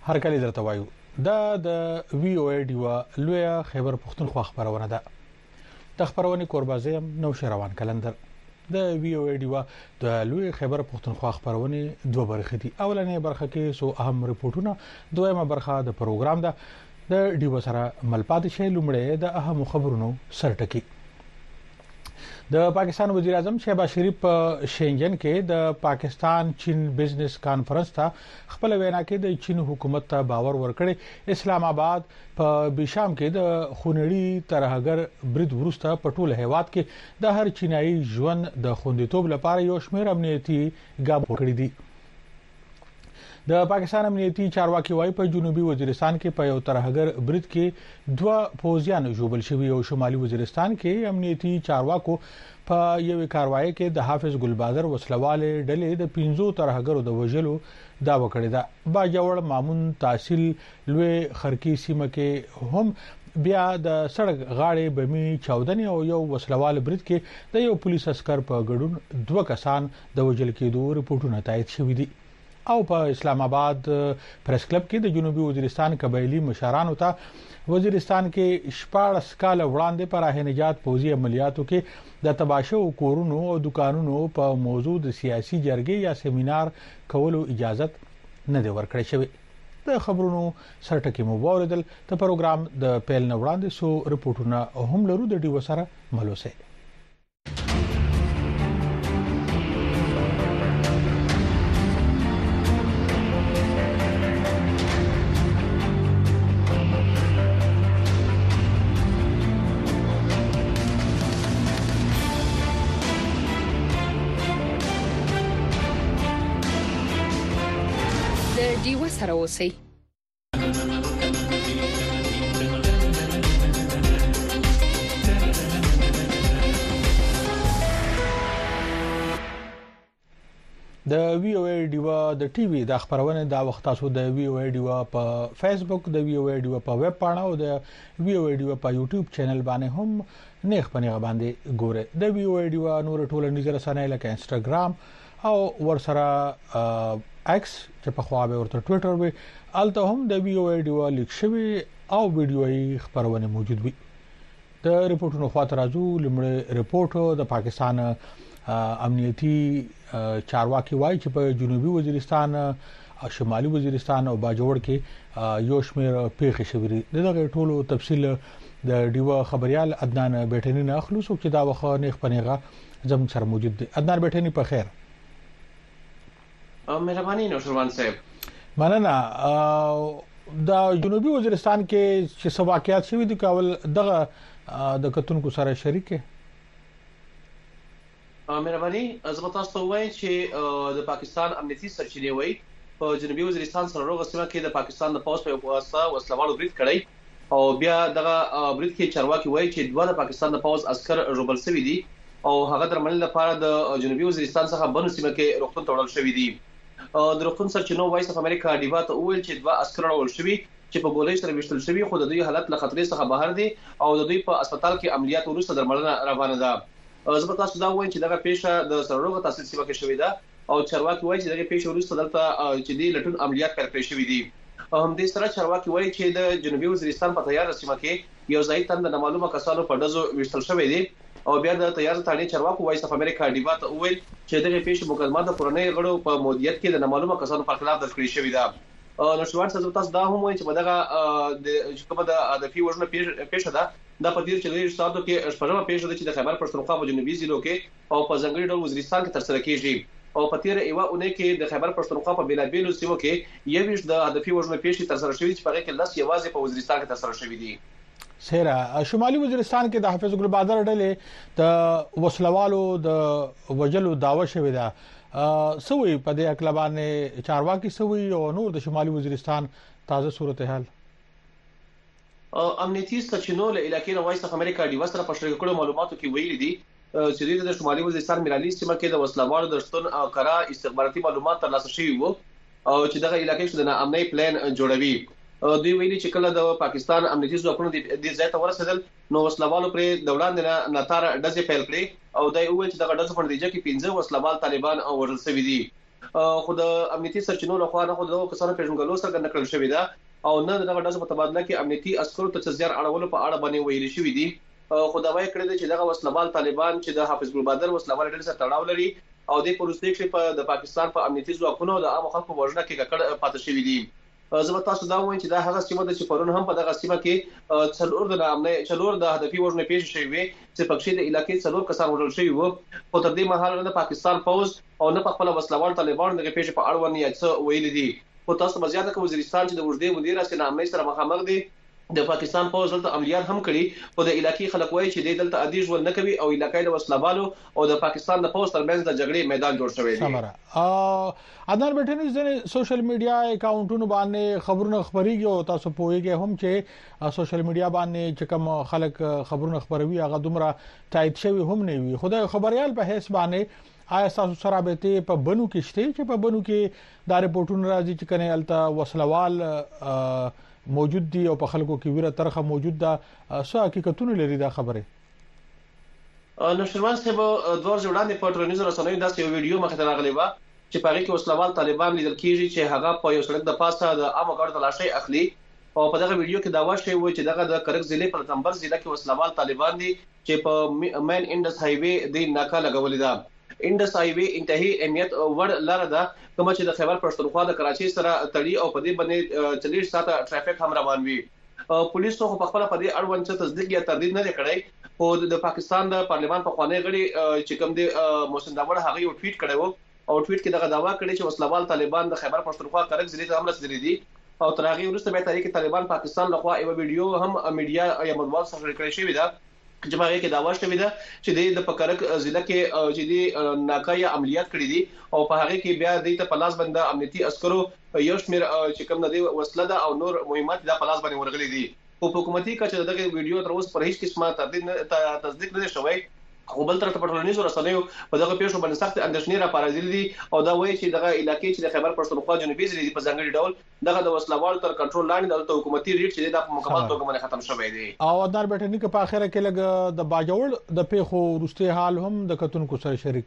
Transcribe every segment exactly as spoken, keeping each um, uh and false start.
هر کله درته وایو دا د وی او ای ډیوا لویا خیبر پښتونخوا خبرونه ده د خبرونه قربازم نو شروان کلندر د وی او ای ډیوا د لوی خیبر پښتونخوا خبرونه دوه برخې دي اولنې برخه کې سو اهم رپورټونه دویمه برخه د پروګرام ده د ډیوا سره ملپات شي لومړی د اهم خبرونو سرټکی د پاکستان وزیر اعظم شهباز شریف په شینجن کې د پاکستان چین بزنس کانفرنس ته خپل وینا کې د چین حکومت ته باور ورکړي اسلام آباد په بشام کې د خونړي ترهګر برید ورسته په ټوله هیواد کې د هر چینایي ژوند د خوندیتوب لپاره یو شمېر امنیتي ګام کړی دي د پاکستان امنیتي چارواکي وايي په جنوبي وزیرستان کې په یو ترهګر برید کې دوه پوځیان جوړل شوی او شمالي وزیرستان کې امنیتي چارواکو په یو کاروایی کې د حافظ ګلبادر وسلواله ډلې د پینځو ترهګرو د وژلو داوا کړې ده باجوړ مامون تحصیل لوی خرکی سیمه کې هم بیا د سړک غاړې بمی چاودنې او یو وسلواله برید کې د یو پولیس عسكر په ګډون دوه کسان د وژل کېدو رپورټونه تایید شوي دي او په اسلام آباد پریس کلب کې د جنوبي وزیرستان قبایلی مشرانو ته وزیرستان کې شپاړس کال وړاندې پر راه نجات پوزي عملیاتو کې د تباشو کورونو او دکانونو په موضوع د سیاسي جرګې یا سیمینار کولو اجازه نه دی ورکړی شوی د خبرونو سرټکی مو وریدل ته پروګرام د پیل نه وړاندې سو رپورټونه هم لرو د ډیو سره ملوسه ډیو سره اوسئ د وی او ای ډیوا د ټي وي د خبرونه د وخت تاسو د وی او ای ډیوا په فیسبوک د وی او ای ډیوا په ویب پاڼه او د وی او ای ډیوا په یوټیوب چینل باندې هم نیخ پنیغه باندې ګوره د وی او ای ډیوا نور ټولنیز رسنۍ لکه انستګرام او ورسره ایکس چې په خوا به ورته ټوئیټر وي الته هم د وی او ای ډیوا لیک شوی او ویډیوي خبرونه موجود وي د ریپورتونو خاطر راځو لمړی ریپورت د پاکستان امنیتي چارواکي وایي چې په جنوبي وزیرستان او شمالي وزیرستان او باجوړ کې یو شمېر پیښې شوې دي دغه ټولو تفصیل د ډیوا خبريال عدنان بیٹنی نه اخلو څوک چې دا وخت نه خپنيغه زم سره موجود دي عدنان بیٹنی په خیر مهرباني نو شروان صاحب مننه د جنوبي وزیرستان کې چې څه واقعیات شوي دي کول دغه د کتونکو سره شریک مهرباني زما تاسو ته وایم چې د پاکستان امنیتي سرچینې وایي په جنوبي وزیرستان سره روغ سیمه کې د پاکستان د پوس په واسطه وسلوالو برید کړی او بیا دغه برید کې چارواکي وایي چې دوه د پاکستان د پوس عسكر روبل شوی دي او هغه درمل لپاره د جنوبي وزیرستان څخه بنو سیمه کې روغتون تړل شوی دي د روغتون سرچینو وایس اف امریکا ډیوا ته ویل چې دوه عسكر راول شوی چې په ګولۍ سره وشتل شوی خو د دوی حالت له خطرې څخه بهر دي او د دوی په هسپتال کې عملیات وروسته درملنه روانه ده زه به تاسو دا وایم چې دغه پیښه د سرروغه تحصیل سیمه کې شوې ده او چارواکي وایي چې دغه پیښه وروسته دلته چې دی لټون عملیات پیل کړی شوی دي هم دې سره چارواکي وایي چې د جنوبي وزیرستان په تیار سیمه کې یو ځای تند د معلومه کسانو په دزو وشتل شوی دي او بیا د تیار ثاني چارواکو وایس اف امریکا ډیوا ته ویل چې دغه پیښه مقدمه د کورنۍ غړو په مودیت کې د معلومه کسانو په خلاف درکړې شوې ده نو شوان څه تاسو دا هم وایي چې دغه د کومه د هدفي وژنه پیښه ده دا په دې چې د شتاتو کې شپږمه پیښه ده چې د خیبر پښتونخوا په جنوبي ضلعو کې او په ځنګړي ډول وزیرستان کې ترسره کیږي او په تیر ایوا اونۍ کې د خیبر پښتونخوا په بیلابیلو سیمو کې یوه د هدفي وژنه پیښه ترسره شوې چې په هغه کې لاس یوازې په وزیرستان کې ترسره شوې دي سیرا شمالي وزیرستان کې د حافظ ګلبادر ډلې د وسلوالو د وجلو داوا شوې ده سوي په دې اقلبانه چارواکي سوي او نور د شمالي وزیرستان تازه صورتحال امنیتي سرچینو له علاقې نو وایس اف امریکا ډیوا سره په شریک کړو معلوماتو کې ویلي دي چې د شمالي وزیرستان ملالي سیمه کې د وسلوالو د شتون او کرا استخباراتي معلومات ترلاسه شوي وو او چې دغه علاقې کې د امنیتي پلان جوړوي دوی ویلي چې کله د پاکستان امنیتي ځواکونو د ځای ته ورسېدل نو وسلوالو پر د وړاندې نه ناتار ډزې پیل کړې او دای وویل چې دغه ډزو په نتیجه کې پنځه وسلوال طالبان وژل شوي دي خو د امنیتي سرچینو لخوا نه خو د کسانو پیژنګلو سره نقل شوی دا او نه دغه ډزو په تبادله کې امنیتي عسکرو ته زیار اړولو په اړه باندې ویل شوی دي خو دا وايي کړی چې دغه وسلوال طالبان چې د حافظ ګل بادر وسلوال ډلې سره تړاو لري او د پروسې کې په د پاکستان په امنیتي ځواکونو د عام خلکو وژنه کې ککړ پاتې شوی دي زه به تاسو دا وایم چې دا هغه سیمه د چې پرون هم په دغه سیمه کې څلور د امنیت څلور د هدفي وژنې پیښ شوې وي چې په کښې د علاقې څلور کسان وژل شوي وو خو تر دې مهال د پاکستان فوج او نه په خپل وسلوال طالبان دغه پیښې په اړه ونی څه ویل دي خو تاسو مزیاده کوم وزیرستان چې د وژدې مدیر اسنه امنیت سره مخامخ دي د پاکستان فوج دلته عملیات هم کړي او د علاقې خلک وایي چې د دلته عادي ژوند نه کوي او علاقې د وسلوالو او د پاکستان د فوج ترمنځ د جګړې میدان جوړ شوی دی سمره ا عدنان بیٹنی ځنه سوشل میډیا اکاونټونو باندې خبرونه خبريږي او تاسو پوهیږئ هم چې سوشل میډیا باندې چې کوم خلک خبرونه خبروي هغه دومره تایید شوی هم نه وي خدای خبريال په هیڅ باندې آیا تاسو سره به په بنو کې شته چې په بنو کې دا رپورټونه راځي چې کنه الته وسلوال موجود دي او په خلکو کې ویره ترخه موجود ده څه حقیقتونه لري دا خبره نو شروان صاحب دوه ځوړاندې په ټولنیزو رسنیو داسې یو ویډیو مخ ته راغلی و چې په هغه کې وسلوال طالبان لیدل کیږي چې هغه په یو سړک د پاسه د عامو ګاډو تلاشي اخلي او په دغه ویډیو کې داوا شوی و چې دغه د کرک ضلع په تنبر ضلع کې وسلوال طالبان دي چې په مین انډس های وی د ناکا لګولې ده انډس های وی انتهایی اهمیت ور لاره ده کوم چې د خیبر پښتونخوا د کراچي سره تړي او په دې باندې چلیش ساته ټرافیک هم روان وي پولیسو په خپل په دې اړوند څه تصدیق یا تردید نه کړی او د پاکستان د پارلمان په خوانې غړي چې کوم د محسن داوړ هغه یو ټویټ کړی وو او ټویټ کې دغه داوا کړی چې وسلوال طالبان د خیبر پښتونخوا کرک ضلع ته هم رسیدلي دي او تر هغه وروسته به تاریخ طالبان پاکستان لخوا یو ویډیو هم میډیا یا مطبوعات سره کړی شوی دا چې هغه کې داوا شوی دا چې د پکرک ضلع کې چې د ناکایا عملیات کړې دي او په هغه کې بیا د ته پلاس بنده امنیتي عسکرو یو شمیر چې کوم د وسله ده او نور مهمات د پلاس باندې ورغلي دي او حکومتي کچه دغه ویډیو تر اوسه پر هیڅ قسمه تردید تصدیق نه شوی خو بل تر په ټولنیزو رسنیو په دغه پیښو باندې سخت اندېښنې را پارېدلې دي او دا وایي چې دغه علاقې چې د خیبر پښتونخوا جنوبي ضلع په ځانګړي ډول دغه د وسلوال تر کنټرول لاندې د حکومتي ریټ چې د مکمل توګه باندې ختم شوی دی او عدنان بیٹنی کې په اخره کې لګ د باجوړ د پیښو وروستي حال هم د کتونکو سره شریک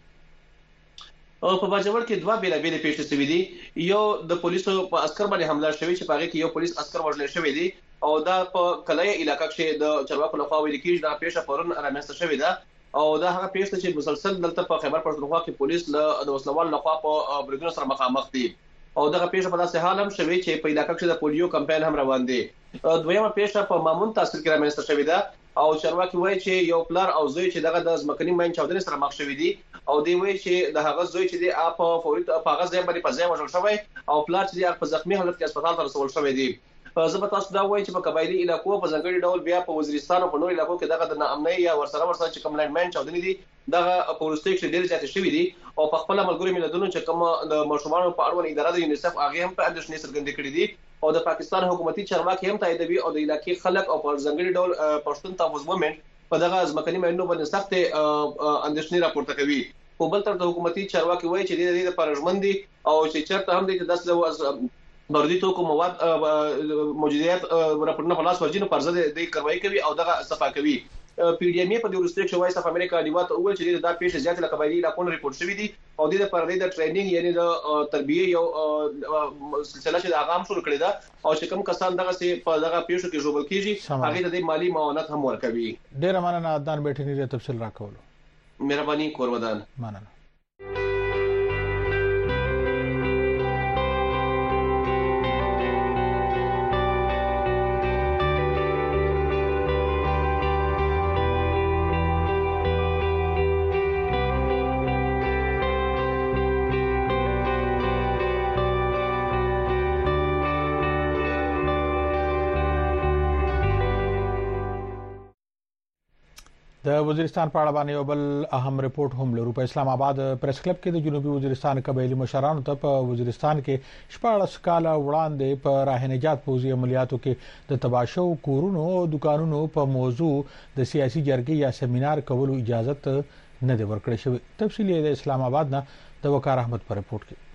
کې او په باجوړ کې دوه بیل بیل پیښې شوې دي یو د پولیسو په عسكر باندې حمله شوې چې په هغه کې یو پولیس عسكر وژل شوی دی او دا په کلای علاقې کې د چرواکو لخوا ویل کېږي دا پیښه پرون رامنځته شوې ده او دا هغه پیښه چې مسلسل دلته په خیبر پښتونخوا کې پولیس له د وسلوال لخوا په بریدونو سره مخامخ دي او دغه پیښه په داسې حال هم شوی چې په علاقې کې د پولیو کمپاین هم روان دي دویمه پیښه په مامون تحصیل کې رامنځته شوې ده او چرواکي وایي چې یو پلار او زوی چې دغه د ځمکني ماین چاودنې سره مخ شوی دي او دی وایي چې د هغه زوی چې د اپ فوري په هغه ځای باندې په ځای وژل شوی او پلار چې د په زخمی حالت کې هسپتال ته رسول شوی دی زه به تاسو دا وایم چې په قبایلی علاقو په ځانګړي ډول بیا په وزیرستان او په نور علاقو کې دغه د ناامنۍ یا ورسره ورسره چې کوم لینډمین چاودنې دي دغه پولیسټیک چې ډېر زیات شوی دي او په خپل ملګرو ملتونو چې کوم د مشروعانو په اړه اداره د یونیسف هغه هم په اندېښنې څرګندې کړې دي او د پاکستان حکومتي چارواکي هم تاییدوي او د علاقې خلک او په ځانګړي ډول پښتون تحفظ مومنت په دغه ځمکني ماینونو باندې سخت اندېښنې راپورته کوي په بل تر د حکومتي چارواکي وایي چې د دې لپاره ژمن دي او چې چرته هم د داسې بردي توکو مواد موجودیت راپورونه په لاس ورجینو پر ضد د کاروایی کوي او دغه صفه کوي پی ډی ایم په د ورستریک شوای صف امریکا دیوات او چې دا پیښه زیات له قبایلی علاقو ریپورت شوی دي او د لپاره د ټریننګ یعنی د تربیه یو سلسله چې د اغام شروع کړی دا او چې کوم کسان دغه سي په دغه پیښو کې جوړ کیږي هغه د مالی معاونت هم ورکوي ډیر مننه عدنان بیٹنی ته تفصیل راکولو مهرباني کورودان مننه د وزیرستان په اړه باندې یو بل اهم ریپورت هم لرو په اسلام آباد پریس کلب کې د جنوبي وزیرستان قبایلی مشرانو ته په وزیرستان کې شپږ کاله وړاندې په راه نجات پوزي عملیاتو کې د تباشو کورونو او دکانونو په موضوع د سیاسي جرګې یا سیمینار کولو اجازه نه دی ورکړی شوی تفصیلی د اسلام آباد نه د وقار احمد په ریپورت کې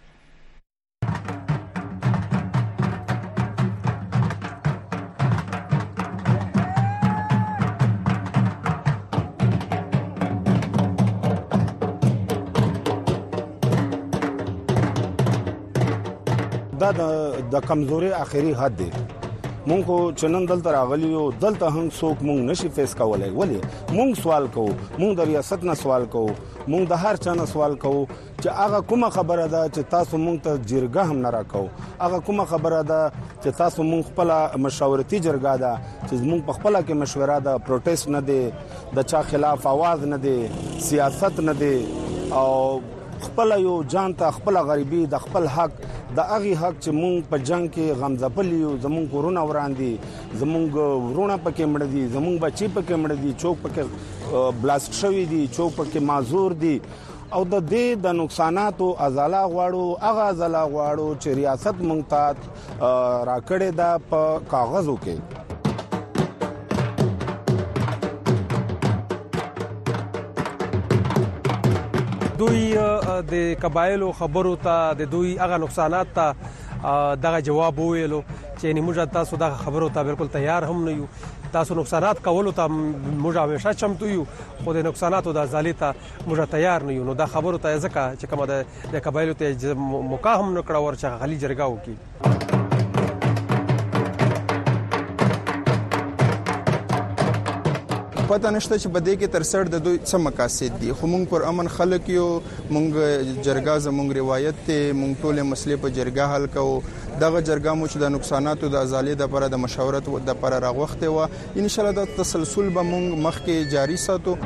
دا د کمزوري اخري حد دی. مونږ کو چنن دلته راغلی یو دلته هم څوک مونږ نشي فیس کولای. ولی مونږ سوال کوو، مونږ د ریاست نه سوال کوو، مونږ د هر چا نه سوال کوو چې هغه کومه خبره ده چې تاسو مونږ ته جرګه هم نه راکاو، هغه کومه خبره ده چې تاسو مونږ خپل مشاورتي جرګه ده چې مونږ په خپل کې مشوره ده، پروټیسټ نه دی، د چا خلاف आवाज نه دی، سیاست نه دی، او خپل یو جان ته خپل غریبي د خپل حق د اغي حق چې مونږ په جنگ کې غمزپلی یو، زمونږ کورونه وراندي، زمونږ ورونه پکې مړ دي، زمونږ بچي پکې مړ دي، چوک پکې بلاست شوی دي، چوک پکې معذور دي، او د دې د نقصاناتو ازاله غواړو، هغه ازاله غواړو چې ریاست مونږ ته راکړې ده په کاغذو کې. دوی د قبایلو خبرو ته د دوی هغه نقصانات ته دغه جواب ویلو چې موږ تاسو دغه خبرو ته بالکل تیار هم نه یو. تاسو نقصانات کولو ته موږ همیشه چمتو یو، خو د نقصاناتو د ازالې ته موږ تیار نه یو. نو دا خبرو ته ځکه چې کومه د قبایلو ته موقع هم نه کړه ورچې غلي جرګه وکړي. پته نشته چې بده کې تر سر د دوی څه مقاصد دي، خو موږ پر امن خلک یو، موږ جرګه زموږ روایت ته موږ ټول مسلې په جرګه حل کوو. دغه جرګه مو چې د نقصاناتو د ازالې د لپاره د مشاورت د لپاره راغوښته و، ان شاء الله د تسلسل به موږ مخکې جاری ساتو.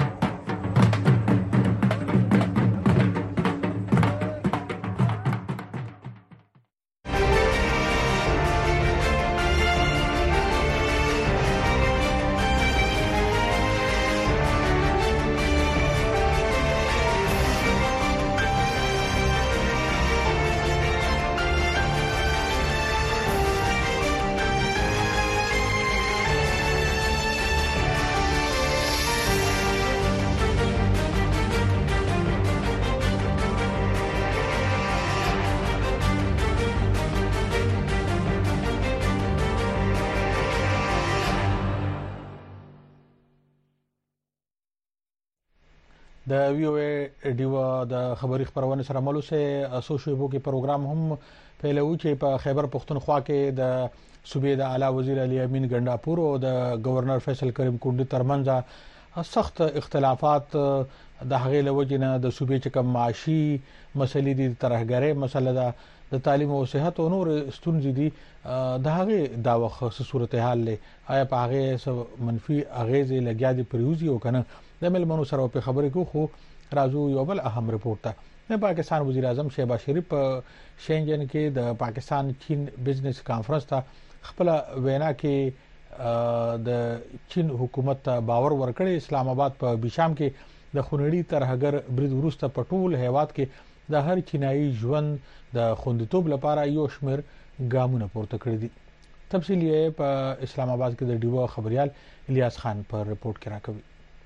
د وی او ای ډیوا د خبري خبرونه سره ملو سه سوشيبو کې پروګرام هم پیلو چې په خیبر پختونخوا کې د صوبې د اعلی وزیر علي امین ګنداپور او د گورنر فیصل کریم کونډي ترمنځ سخت اختلافات د هغې لوجنه د صوبې چې کوم معاشي مسلې دي، ترهګرۍ مسله ده، د تعلیم او صحت او نور ستونزې دي، د هغې دا وخت صورتحال له آیا په هغه منفي اغیزې لګیا دي پریوزي او کنه. د ملمنو سره په خبرې کو خو رازو یو بل اهم رپورت ته د پاکستان وزیر اعظم شهباز شریف په شینجن کې د پاکستان چین بزنس کانفرنس ته خپل وینا کې د چین حکومت ته باور ورکړی. اسلام آباد په بشام کې د خونړي ترهګر برید وروسته په ټول هیواد کې د هر چینایي ژوند د خوندیتوب لپاره یو شمیر ګامونه پورته کړی دي. تفصیل یې په اسلام آباد کې د ډیوا خبريال الیاس خان پر رپورت کې راکوي.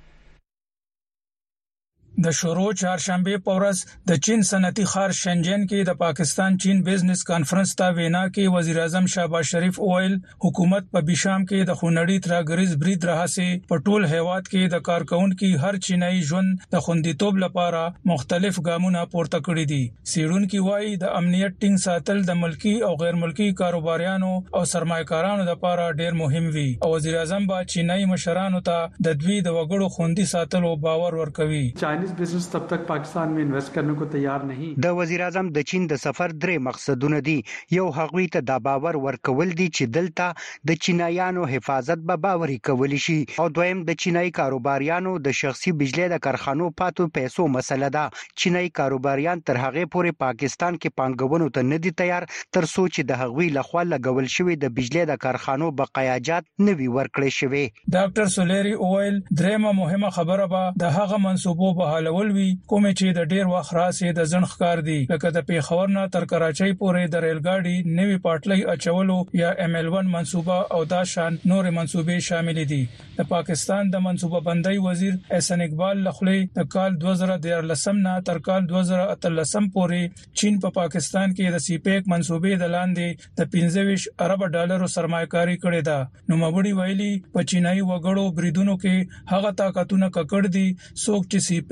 د شروع چهارشنبه په ورځ د چین صنعتي ښار شنجن کې د پاکستان چین بزنس کانفرنس ته وینا کې وزیر اعظم شهباز شریف اویل حکومت په بشام کې د خونړي ترهګریز برید راهسه په ټول هیواد کې د کارکونکو هر چینایي ژوند د خوندیتوب لپاره مختلف ګامونه پورته کړی دي. سیډونکو وايي د امنیت ټینګ ساتل د ملکی او غیر ملکی کاروباریانو او سرمایه‌کارانو لپاره ډیر مهم وي او وزیر اعظم با چینایي مشرانو ته د دوی د وګړو خوندي ساتلو باور ورکوي. बिजनेस तब तक पाकिस्तान में इन्वेस्ट करने को तैयार नहीं. د وزیر اعظم د چین د سفر درې مقصدونه دي. یو هغوی ته د باور ورکول دي چې دلته د چینایانو حفاظت به باوري کول شي او دویم د چینایي کاروباریانو د شخصي بجلی د کارخانو پاتو پیسو مسله ده. چینایي کاروباریان تر هغه پورې پاکستان کې پانګونو ته نه دي تیار تر څو چې د هغوی لخوا لګول شوی د بجلی د کارخانو بقایاجات نوي ورکړي شوی. ډاکټر سوليري اویل درېمه مهمه خبره به د هغه منسوبو په حالول وی کوم چې د ډیر وخت راسي د ځن ښکار دي لکه د پیښور نه تر کراچۍ پورې د ریل ګاډي نوي پټلۍ اچولو یا ایم ایل ون منصوبه او دا شان نور منصوبې شامل دي. د پاکستان د منصوبه بندۍ وزیر احسان اقبال لخوا د کال دوه زره دیارلسم نه تر کال دوه زره اتلسم پورې چین په پا پاکستان کې د سی پیک منصوبې د لاندې د پنځه ویشت ارب ډالرو سرمایه‌کاري کړې ده. نو مبړي ویلي په چینایي وګړو بریدونو کې هغه طاقتونه ککړ دي څوک چې سی پیک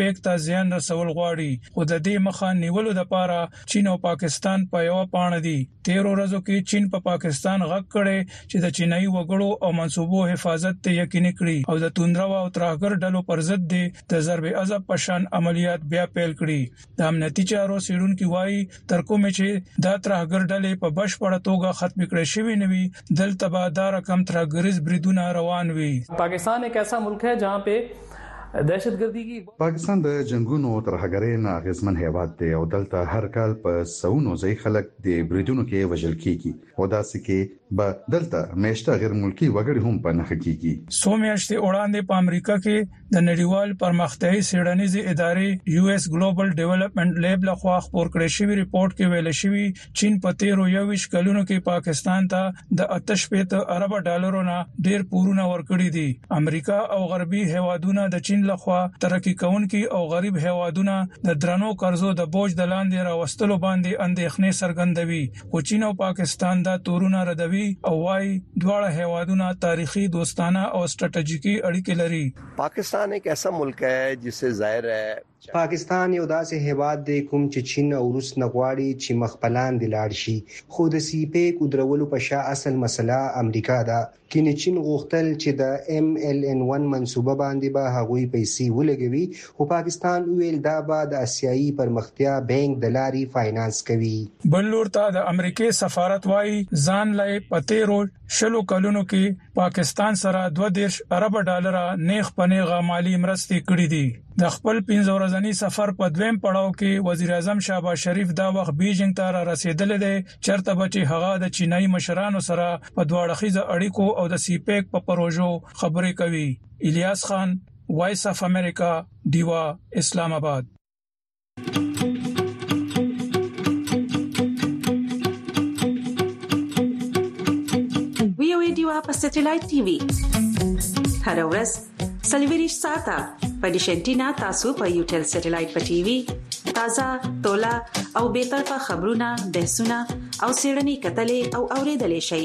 سیپیک ته زیان رسول غواړي خو د دې مخه نیولو لپاره چین او پاکستان په یو پاڼه دي تیر ورځو کې چین په پاکستان غږ کړي چې د چینایي وګړو او منصوبو حفاظت ته یقیني کړي او د توندرو او ترهګر ډلو پر ضد د ضرب عضب پشان عملیات بیا پیل کړي د امنیتي چارو سیډونکو وایي تر کومه چې دا ترهګر ډلې په بشپړه توګه ختم کړي شوی نوي دلته به دا رقم ترهګریز بریدونه روان وي پاکستان ایک ایسا ملک ہے جہاں پہ دهشتګردي کې پاکستان د جنگونو ترهګرۍ نه غزمن هیواد دی او دلته هر کال په سونو ځای خلک د بریدونو کې وژل کیږي او داسې کې به دلته مېشته غیر ملکی وګړي هم په نخښه کیږي سو میاشتې وړاندې په امریکا کې د نړیوال پرمختیایي څېړنیزې ادارې یو ایس ګلوبل ډیولپمنٹ لیب لخوا خپور کړی شوی ریپورت کې ویل شوی چین په تیرو یوویشت کلونو کې پاکستان ته د آتش پېته ارب ډالرو نه ډیر پورونه ورکړي دي امریکا او غربي هیوادونه د چین لخوا ترقی کوونکي او غریب هیوادونه د درنو قرضو د بوج د لاندې راوستلو باندې اندېښنې څرګندوي خو چین او پاکستان دا تورونه ردوي او وايي دواړه هیوادونه تاریخي دوستانه او ستراتیژیکي اړیکې لري پاکستان ایک ایسا ملک ہے جسے ظاهر ہے پاکستان یو داسې هیواد دی کوم چې چین او روس نه غواړي چې مخبلان دی لاړ شي خو د سی پیک درولو په شا اصل مسله امریکا ده کینه چین غوښتل چې د ام ال ان ون منسوبه باندې به هغوی پیسې ولګوي خو پاکستان ویل دا به د اسیایي پرمختیا بانک د لاري فاینانس کوي بل لور ته د امریکای سفارت وايي ځان لای پته رو شلو کلونو کې پاکستان سره دوه دیرش ارب ډالر نیغ پنیغه مالی مرستې کړې دي د خپل پنځه ورځنی سفر په دویم پړاو کې وزیر اعظم شهباز شریف دا وخت بیجینګ ته را رسیدل دي چرته بچي هغه د چینایي مشرانو سره په دواړه خيزه اړیکو او د سی پیک په پروژو خبرې کوي الیاس خان وایس اف امریکا دیوا اسلام آباد وی او ای دیوا په سټلایټ ټي وي هر ورځ سلویریش ساته په ډیشنټینا تاسو په یوټل سټلایټ په ټي وي تازه تولا او به طرفه خبرونه بحثونه او سیړنی کتلې او اوریدلې شي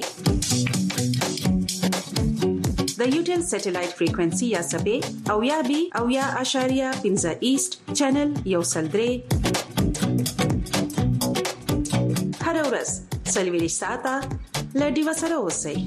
د یوټل سټلایټ فریکوئنسي یا سبې او یا بي او یا اشاریه پنځه ایست چینل یو سلدري هر ورځ سلویریش ساته لډي وسره اوسئ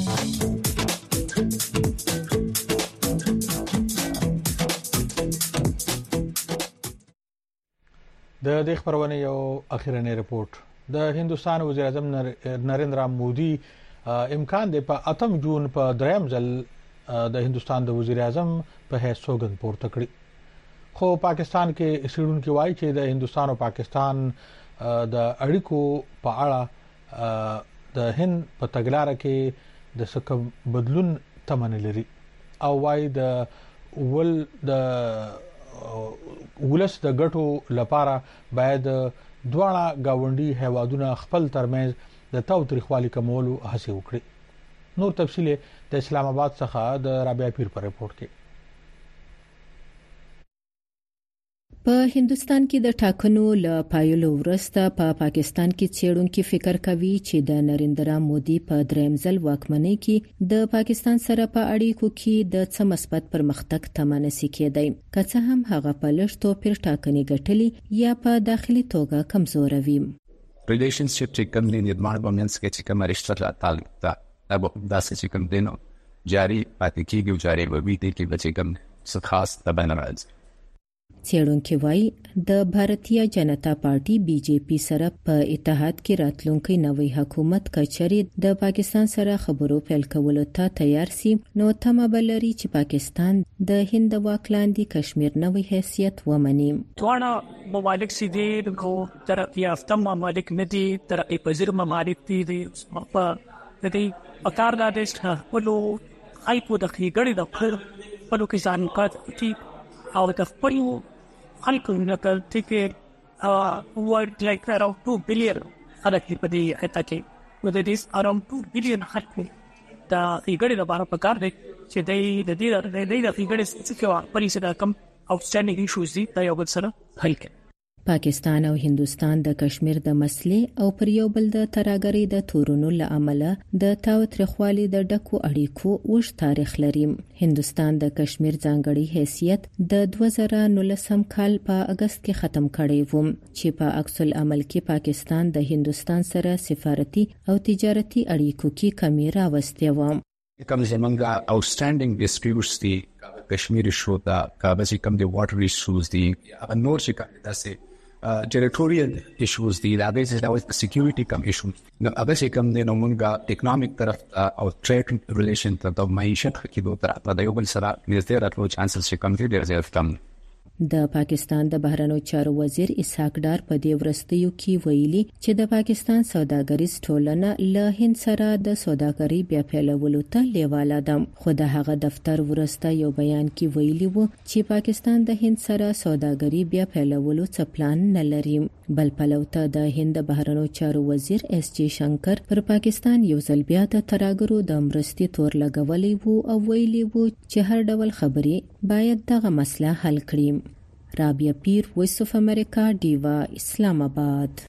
د دې خبرونه یو اخیرنی رپورت د هندستان وزیر اعظم نریندرا مودي امکان دی په اتم جون په دریم ځل د هندستان د وزیر اعظم په هیڅ سوګند پورته کړی خو پاکستان کې سیډونکو وایي چې د هندستان او پاکستان د اړیکو په اړه د هند په تګلارې کې د سکم بدلون تمن لري او وایي د ول د ولس د ګټو لپاره باید دواړه گاونډي هیوادونه خپل ترمنځ د تاوتریخوالي کمولو هڅه وکړي نور تفصیل د اسلام آباد څخه د رابعه پیر پر رپورت کې په هندستان کې د ټاکنو ل پایلو ورسته په پا پاکستان کې څېړونکو فکر کوي چې د نریندرا مودي په دریم ځل واکمنۍ کې د پاکستان سره په اړیکو کې د څه مثبت پرمختګ تمانسي کېدای که هم هغه په لښتو پر ټاکنې ګټلې یا په داخلي توګه کمزور وي ریلیشنشپ چې کوم دی نړیوال باندې کې چې کوم رشتہ تعلق دا ابو داسې چې کوم دینو جاری پاتې کیږي او جاری به وي چې به کوم څه خاص تبعین راځي څېړونکو وايي د بھارتیه جنتا پارټي بي جے پي سره په اتحاد کې راتلونکي نوې حکومت کچري د پاکستان سره خبرو پیل کولو ته تیار سي نو تمه بلري چې پاکستان د هند واکلاندي کشمیر نوې حیثیت ومني دواړه ممالک سي دي کو ترقی یافته ممالک نه دي ترقی پذیر ممالک دي په دې اکار د دې خپلو خایپو د خېګړې د خپلو کې ځانګړي او د خپلو خلکو لکه ټیکټ او ورډ لایک اراوند two billion خلک په دې حتا کې نو د دې اراوند two billion خلک دا ایګړې لپاره پکار دی چې د دې د دې د ایګړې څخه په پریسه د کم اوټسټینډینګ ایشوز دي دا یو بل سره حل کړي پاکستان او هندستان د کشمیر د مسلې او پر یو بل د تراګری د تورونو لامل د تاوتریخوالي د ډکو اړیکو وش تاریخ لري. هندستان د کشمیر ځانګړي حیثیت د دوه زره نولسم کال په اگست کې ختم کړی و چې په عکس العمل کې پاکستان د هندستان سره سفارتي او تجارتي اړیکو کې کمی راوستي و. کوم زمونږ outstanding disputes دي کشمیر شو دا کابل کوم دی واټر ایشوز دي نور چې کوم داسې ټریټوریال ایشوز دي دا د سکیورټي کم ایشوز نو هغه چې کوم دی نو موږ اکونومیک طرف او ټریډ ریلیشن ته د معیشت کې دوه طرف د یو بل سره نږدې راتلو چانسز چې کوم دي ډېر زیات کم. د پاکستان د بهرنیو چارو وزیر اسحاق ډار په دې ورستیو کې ویلي چې د پاکستان سوداګریز ټولنه له هند سره د سوداګرۍ بیا پیلولو ته لیواله ده. خو د هغه دفتر ورسته یو بیان کې ویلي وو چې پاکستان د هند سره سوداګرۍ بیا پیلولو څه پلان نه لري. بل پلوته د هند بهرنیو چارو وزیر اس جی شنکر پر پاکستان یو ځل بیا د تراګرو د مرستې تور لګولې وو او ویلي وو چې هر ډول خبرې باید دغه مسله حل کړي. رابعه پیر، وایس اف امریکا، ډیوا، اسلام آباد.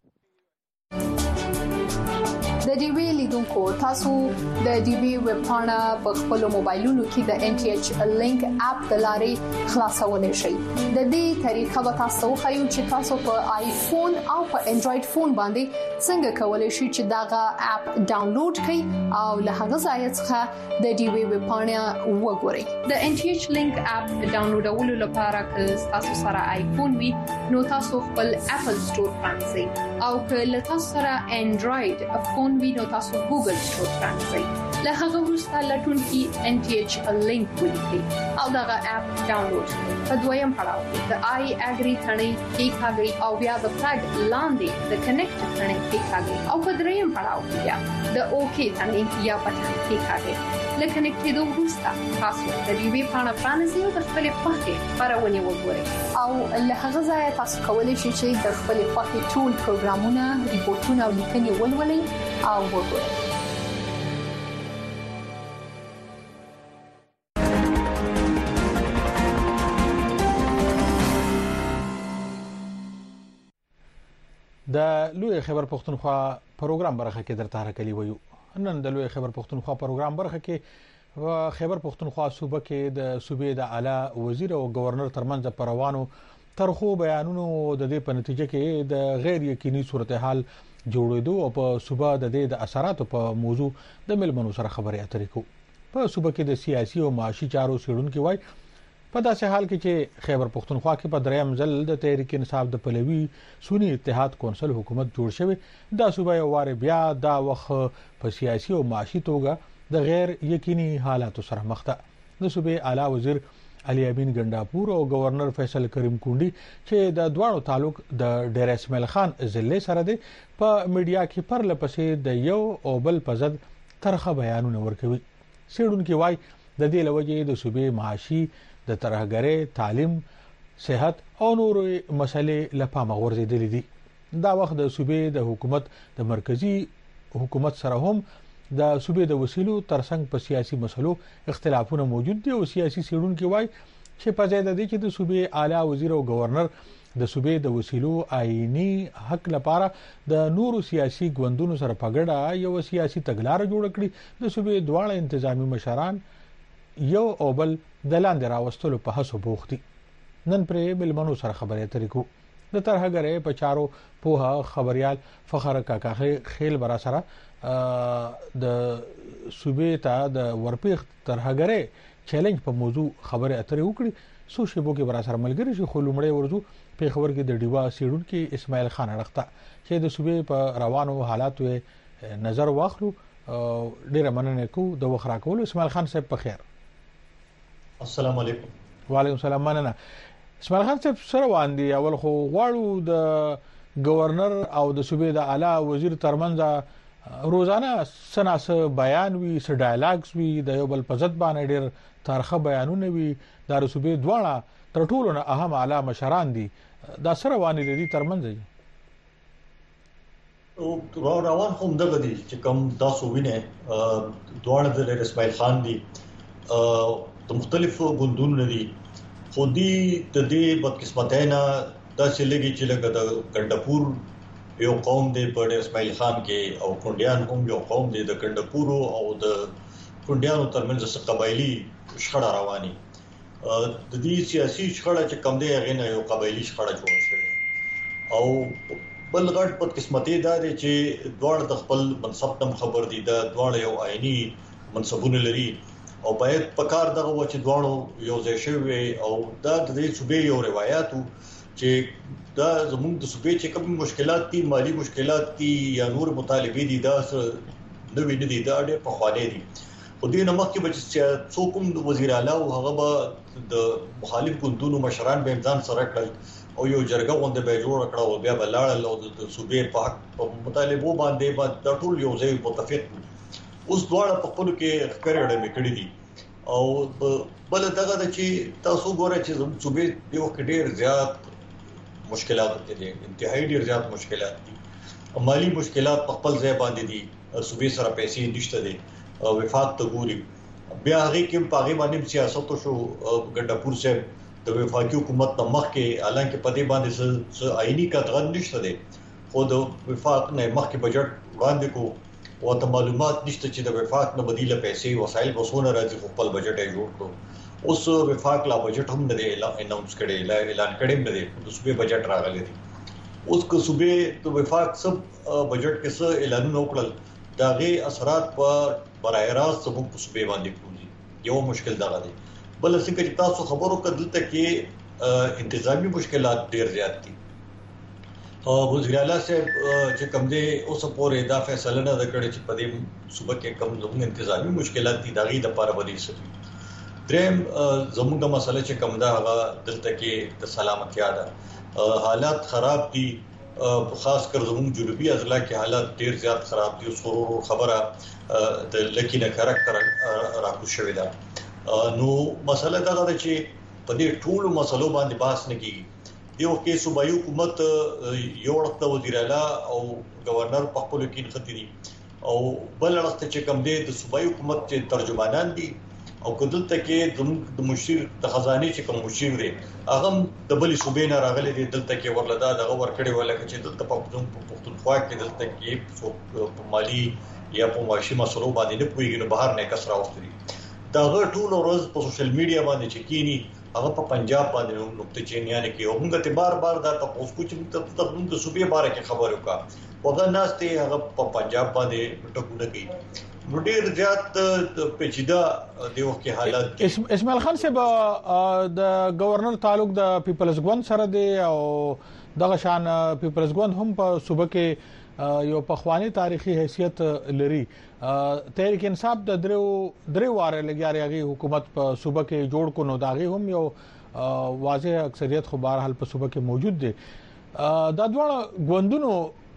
د ډیوی لیدونکو تاسو د ډیوی ویب پاڼه په خپل موبایلونو کې د ان ټي ایچ لینک اپ د لارې خلاصولای شئ. د دې طریقه به تاسو خو چې تاسو په آیفون او په انډراید فون باندې څنګه کولای شئ چې داغه اپ ډاونلوډ کړئ او له هغه ځای څخه د ډیوی ویب پاڼه وګورئ. د ان ټي ایچ لینک اپ ډاونلوډولو لپاره که تاسو سره آیفون وي نو تاسو خپل اپل سٹور پرانځئ او که له تاسو سره انډراید فون وي نو تاسو ګوګل سٹور پرانځئ. له هغه وروسته لټون کې ان ټي ایچ لینک ولیکئ او دغه اپ ډاونلوډ کړئ. په دویم پړاو کې د آی اګری ثنې کې کاږي او بیا د فلګ لاندې د کنیکټ ثنې کې کاږي او په دریم پړاو کې بیا د اوکی ثنې یا بټن کې کاږي. لکه نکټېدو وروسته تاسو د دې ویب پاڼه پرانیزئ او د خپل خوښې خبرونه وګورئ او له هغه ځای تاسو کولی شئ چې د خپل خوښې ټول پروګرامونه، ریپورتونه او لیکنې ولولئ او وګورئ. د لوی خبر پښتونخوا پروګرام برخه کې درته راکلی وایو. نن د لوی خبر پښتونخوا پروګرام برخه کې خبر پښتونخوا صوبه کې د صوبې د اعلی وزیر او گورنر ترمنځ پروانو ترخو بیانونو د دې په نتیجه کې د غیر یقیني صورتحال جوړېدو او په صوبه د دې د اثراتو په موضوع د ملمنو سره خبرې اترې کو. په صوبه کې د سیاسي او معاشي چارو سیړونکو وای په داسې حال کې چې خیبر پښتونخوا کې په دریم ځل د تحریک انصاف د پلوي سنی اتحاد کونسل حکومت جوړ شوی دا صوبه یو واره بیا دا وخت په سیاسي او معاشي توګه د غیر یقیني حالاتو سره مخ ده. د صوبې اعلی وزیر علي امین ګنداپور او گورنر فیصل کریم کونډي چې د دوانو تعلق د ډیر اسماعیل خان ضلع سره دی په میډیا کې پر لپسې د یو او بل په ضد ترخه بیانونه ورکوي. سیډونکو وای د دې لوجې د صوبې معاشي د ترهګرۍ، تعلیم، صحت او نور مسلې لپاره غورځېدلې دي. دا وخت د صوبې د حکومت د مرکزی حکومت سره هم د صوبې د وسیلو ترڅنګ په سیاسي مسلو اختلافونه موجود دي او سیاسي سیړونکو وای چې په ځای د دې چې د صوبې اعلی وزیر او گورنر د صوبې د وسیلو آئینی حق لپاره د نورو سیاسي ګوندونو سره پګړه یو سیاسي تګلارې جوړ کړي د صوبې دواړه انتظامی مشران یو او بل د لاندې راوستلو په هڅو بوخت دي. نن پرې ملمنو سره خبرې اترې کو. د ترهګرۍ په چارو پوها خبريال فخر کاکا خیل برا سره د صوبې ته د ورپیخ ترهګرۍ چیلنج په موضوع خبرې اترې وکړي. سو شیبو کې برا سره ملګری شي خو لومړی ورځو په خبر کې د ډیوا سیډون کې اسماعیل خان اړخته چې د صوبې په روانو حالاتو نظر واخلو. ډیره مننه کو د وخرا کول. اسماعیل خان صاحب په خیر. السلام علیکم. وعلیکم السلام. مننه. اسماعیل خان صاحب سره واندي اول خو غواړو د گورنر او د صوبې د اعلی وزیر ترمنځ روزانه سناس بیان وی س ډایلاګز وی د یو بل په ضد باندې ډیر تارخه بیانونه وی د صوبې دواړه تر ټولو نه اهم اعلی مشران دي. دا سره وانی دي ترمنځ او روان هم دغه دي چې کوم تاسو وینئ دواړه د اسماعیل خان دي د مختلفو ګوندونو دي خو دې د دې بدقسمتۍ نه دا چې لګي چې لګا د ګندپور یو قوم دی په اسماعیل خان کې او کونډیان هم یو قوم دی د ګندپور او د کونډیانو ترمنځ څه قبایلی شخړه رواني د دې سیاسي شخړه چې کم دی هغه نه یو قبایلی شخړه جوړ شوه او بل غټ په قسمتي دا دی چې دوړ د خپل منصب نم خبر دي دا دوړ یو آئینی منصبونه لري او باید په کار دغه و چې دوړو یو ځای شوی او دا د دې صوبې یو روایتو چې دا زموږ د صوبې چې کوم مشکلات دي مالی مشکلات دي یا نور مطالبه دي دا نوې نه دي دا ډېر په خاله دي خو دې نمک کې بچ څوک د وزیر اعلی او هغه به د مخالف ګوندونو مشران به ځان سره کړل او یو جرګه غونډه به جوړ کړه او بیا بلاړل او د صوبې په حق مطالبه باندې به ټول یو ځای متفق اوس دواړه په خپل کې ښکارېړه میکړي دي او بل دغه د چې تاسو ګورئ چې صوبې یو ډېر زیات مشکلات دي انتهایی ډېر زیات مشکلات دي مالی مشکلات په خپل ځای باندې دي صوبې سره پیسې نشته دي او وفاق ته ګوري بیا هغه کې په هغه باندې سیاست شو ګندپور سے د وفاقي حکومت نه مخکې حالانکه په دې باندې څه آئینی کتغن نشته دي خو د وفاق نه مخکې بجټ وړاندې کو او ته معلومات نشته چې د وفاق نه بدیله پیسې وسایل وسونه راځي خپل بجټ یې جوړ کړو اوس وفاق لا بجټ هم نه دی اناونس کړي اعلان کړي نه دی د صوبې بجټ راغلی دی اوس که صوبې د وفاق سب بجټ کې څه اعلانونه وکړل دا غي اثرات په برای راست زموږ په صوبې باندې کوي یو مشکل دا دی بل څنګه چې تاسو خبرو کړل ته کې انتظامی مشکلات ډیر زیات دي او وزیر اعلی صاحب چې کوم دي اوس پورې دا فیصله نه کړې چې په دې صوبه کې کوم زموږ انتظامی مشکلات دي داغي د لپاره بدیل شي دریم زموږ د مسله چې کوم دا هغه دلته کې د سلامتیا ده حالات خراب دي خاص کر زموږ جنوبي اضلاع کې حالات ډیر زیات خراب دي سرور خبره د لکینه کریکټر راکو شوې ده نو مسله دا ده چې په دې ټول مسلو باندې بحث نه کیږي یو کې صوبایي حکومت یو وخت وزیر اعلی او گورنر په خپل کې نختي دي او بل وخت چې کوم دی د صوبایي حکومت چې ترجمانان دي او کدلته کې د مشیر د خزانه چې کوم مشیر دی هغه د بلې صوبې نه راغلي دي دلته کې ورلدا دغه ورکړي ولکه چې دلته په پښتونخوا کې دلته کې په مالی یا په معاشي مسلو باندې نه پويږي نو بهر نه کس راوستري دا ټول ورځ په سوشل میډیا باندې چې کینی هغه په پنجاب باندې نقطه چینیانه کې او موږ ته بار بار دا تاسو کو چې موږ د صوبې باره کې خبر وکړه وګا ناس ته هغه په پنجاب باندې ټکونه کوي ډېر زیات پیچیده دی وکه حالات اسماعیل خان صاحب د گورنر تعلق د پیپلز ګوند سره دی او دغه شان پیپلز ګوند هم په صوبه کې یو په خواني تاریخي حیثیت لري تحریک انصاف د درو درو واره لګیاري حکومت په صوبه کې جوړ کو نو داغي هم یو واضح اکثریت خو بهر حال په صوبه کې موجود دي دا ډول غوندونو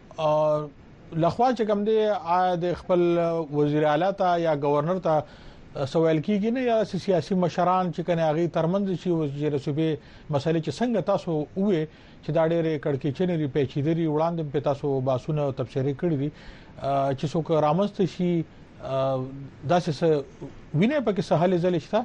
لخوا چې کوم دي د خپل وزیر اعلی ته یا گورنر ته سوال کیږي نه یا سیاسي مشران چې کنه هغه ترمنځ شي وزیر صوبې مسلې چې څنګه تاسو وې چې دا ډېرې کړکېچنې ری پیچیدري وړاندې په تاسو باسونه تبصره کړې دي چې څوک رامست شي دا څه ویني په کې سهال ځل شته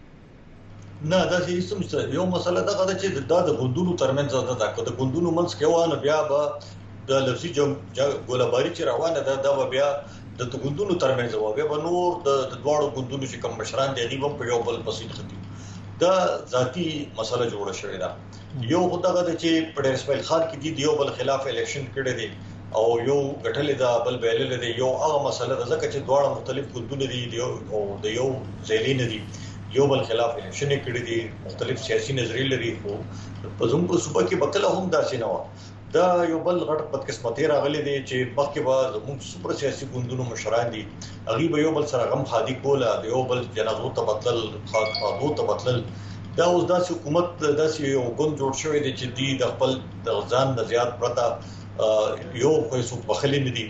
نه دا چې سم یو مسله دا غواړي چې دا د غوندونو ترمنځ دا دا د غوندونو منځ کې وانه بیا به د لفظي جنگ ګولباري چې روانه ده دا بیا د غوندونو ترمنځ و بیا به نور د دواړو غوندونو چې کوم مشران دي غیبم په یو بل پسې ختی دا ذاتی مسله جوړه شوې ده یو خدای د چې په اسماعیل خان کې دي یو بل خلاف الیکشن کړي دي او یو غټلې دا بل بیلل دي یو هغه مسله ده ځکه چې دواړه مختلف غوندونه دي او د یو ځیلین دي یو بل خلاف الیکشن کړي دي مختلف سیاسي نظریې لري خو په زموږ صوبه کې بکله هم داسې نه و دا یو بل غټ بدقسمتي راغلي دي چې مخکې به زموږ سپر سیاسي ګوندونو مشران دي هغه به یو بل سره غم خادي کوله د یو بل جنازو ته بدل خاطو ته بدل دا اوس داسې حکومت داسې یو ګوند جوړ شوی دی چې دی د خپل د ځان د زیات پرته یو خو بخلي نه دي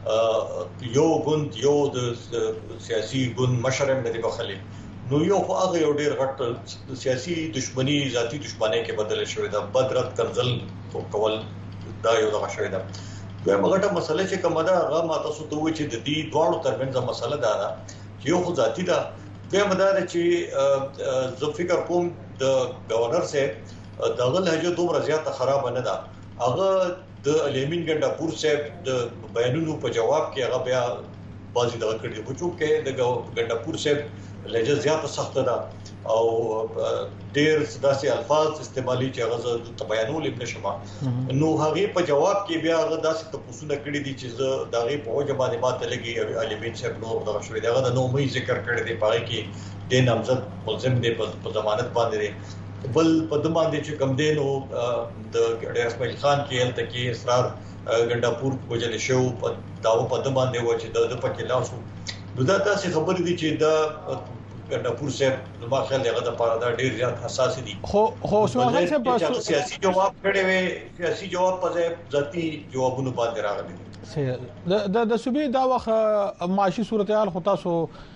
یو ګوند یو د سیاسي ګوند مشرم نه دی بخلي نو یو خو هغه یو ډیر غټ سیاسي دښمنی ذاتی دښمنۍ کې بدل شوی دا بدرت کنزل کول دا یو دغه شوی دا دوی مګټه مسله چې کومه ده هغه ما تاسو ته وایي چې د دې دواړو ترمنځ مسله ده چې یو خو ذاتی ده دوی مدار چې زه فکر کوم د گورنر سے دغه لهجه دومره زیاته خراب نه ده. هغه د الیمین ګنداپور صاحب د بیانونو په جواب کې هغه بیا بازي دغه کړی و چې کې د ګنداپور صاحب لهجه زیاته سخت ده او ډېر داسې الفاظ استعمالي چې هغه د بیانول ابن شما نو هغه په جواب کې بیا هغه داسې تاسو کړی دي چې زه دغه په وجه باندې ماته لګي الیمین صاحب نو دغه شوی دغه د نو مې ذکر کړی دی پای کې د نامزد ملزم دی په ضمانت باندې بل په د باندې چې کم دین او د ډېر اسماعیل خان کې هلته کې اصرار ګنداپور وجل شو په داو په د باندې و چې د پکې لاسو نو دا تاسو خبرې دي چې دا ګنداپور صاحب نو ما خیال هغه د پاره دا ډېر زیات حساس دي خو خو عثمان صاحب په سیاسي جواب کړي وي سیاسي جواب په ځای ذاتی جوابونو باندې راغلي د د صوبې دا وخت معاشي صورتحال خو تاسو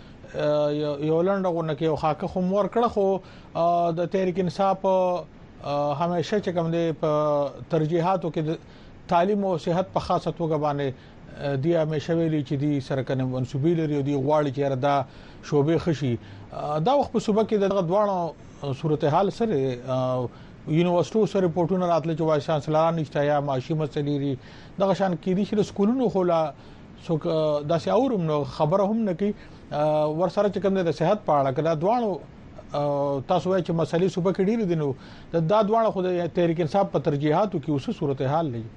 یو لنډغونه کې یو خاکه خو مور کړه خو د تحریک انصاف همیشه چې کوم دی په ترجیحاتو کې تعلیم او صحت په خاصه توګه باندې دی همیشه ویلي چې دی سره کنه منسوبي لري دی غواړي چې ردا شوبې خشي دا وخت په صوبه کې دغه دوه صورتحال سره یونیورسيټو سره ریپورتونه راتله چې وایي شانسلران نشته یا معاشي مسلې لري دغه شان کې دي چې سکولونو خو لا څوک داسې اورم نو خبره هم نه کوي ورسره چې کوم د صحت په اړه کله دوه تاسو وایي چې مسلې صوبه کې ډېر دي نو دا دوه خو د تحریک انصاف په ترجیحاتو کې اوسه صورتحال لري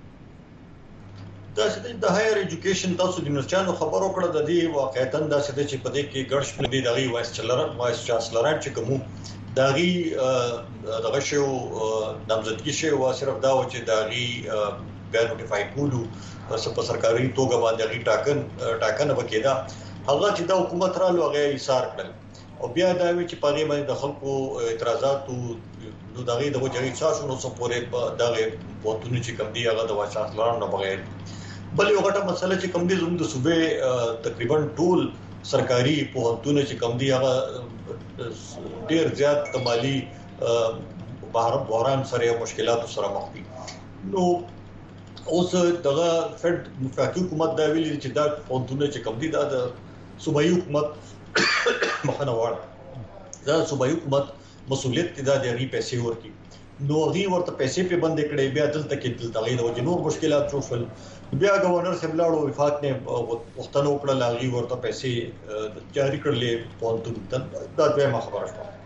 دا چې د هایر ایجوکیشن تاسو د یونیورسيټانو خبرو کړه د دې واقعیتاً دا چې په دې کې ګرځ په دې دغه وایس چلران وایس چانسلران چې کوم داغي دغه شو نامزدګي شو وا صرف دا و چې داغي بیا نوټیفای کولو په سرکاري توګه باندې غي ټاکن ټاکنه وکیدا هغه چې د حکومت را لوغه ایثار کړل او بیا دا وی چې پاره باندې د خلکو اعتراضات نو دغه د وجهي تاسو نو سپورې دغه بوتونه چې کم دی هغه د واشاتلانو نه بغیر بل یو غټه مسله چې کم دي زموږ د صوبې تقریبا ټول سرکاري پوهنتون چې کم دي هغه ډیر زیات مالی بهر بحران سره مشکلات سره مخ دي نو اوس دغه فد مفاقي حکومت دا ویلي چې دا پوهنتون چې کم دي دا د صوبایي حکومت مخنه وړ دا صوبایي حکومت مسؤلیت دا د ری پیسې ورکی نو غي ورته پیسې په بند کړي بیا دلته کې دلته غي د نور مشکلات شوفل بیا گورنر سبلاړو وفات نه وختونو کړه لاغي ورته پیسې جاری کړلې پونتون دا دوه خبره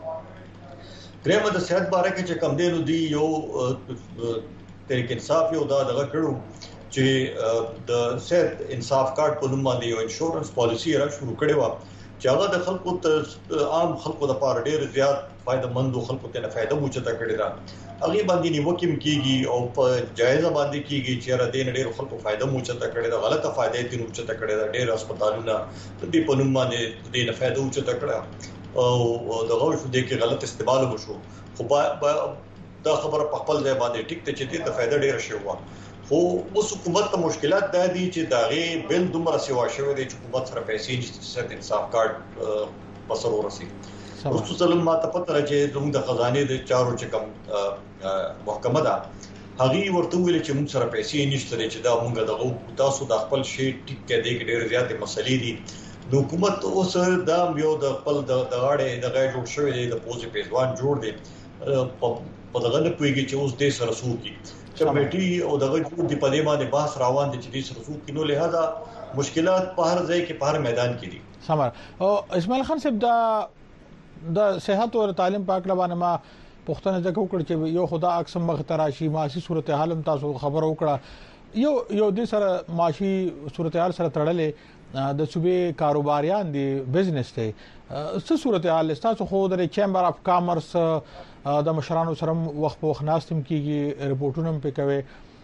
شو ګرامه د صحت باره کې چې کم دی نو دی یو تحریک انصاف یو دا دغه کړو چې د صحت انصاف کارت په نوم باندې یو انشورنس پالیسی را شروع کړي و چې هغه د خلکو ته عام خلکو د پاره ډېر زیات فائدہ مند خلکو ته فائدہ موچته کړي دا هغه باندې نیوکم کیږي او په جایزه باندې کیږي چې را دین ډېر خلکو فائدہ موچته کړي دا غلطه فائدې دي موچته کړي دا ډېر هسپتالونه د دې په نوم باندې دې نه فائدہ موچته کړي او دغه شو د کې غلط استعمال وشو خو دا خبره په خپل ځای باندې ټیک ته چې د فائدہ ډېر شي و خو اوس حکومت ته مشکلات دا دي چې داغه بل دومره سیوا شوی دی چې حکومت سره پیسې نشته صحت انصاف کارت پسر ورسي اوس څلم ما ته پته راځي زموږ د خزانه د چارو چې کوم محکمه ده هغه ورته ویل چې موږ سره پیسې نشته چې دا موږ دغه تاسو د خپل شی ټیک کې دی ډېر زیاتې مسلې دي نو حکومت اوس دا یو د خپل د غاړې د غاړې جوړ شوی دی د پوزي پیزوان جوړ دی په دغه نه پويږي چې اوس دې سره سوقي کمیټي او دغه جوړ دی په دې باندې بحث روان دي چې دې سره سوقي نو لہذا مشکلات په هر ځای کې په هر میدان کې دي سمار او اسماعیل خان صاحب دا د صحت او تعلیم پاک لبانه ما پښتنه ځکه وکړ چې یو خدا اقسم مختراشي معاشي صورتحال هم تاسو خبر وکړه یو یو د سره معاشي صورتحال سره تړلې د صوبې کاروباریان دي بزنس ته څه صورتحال تاسو خو د چیمبر اف کامرس د مشرانو سره وخت په وخت ناستم کیږي ریپورتونه په کوي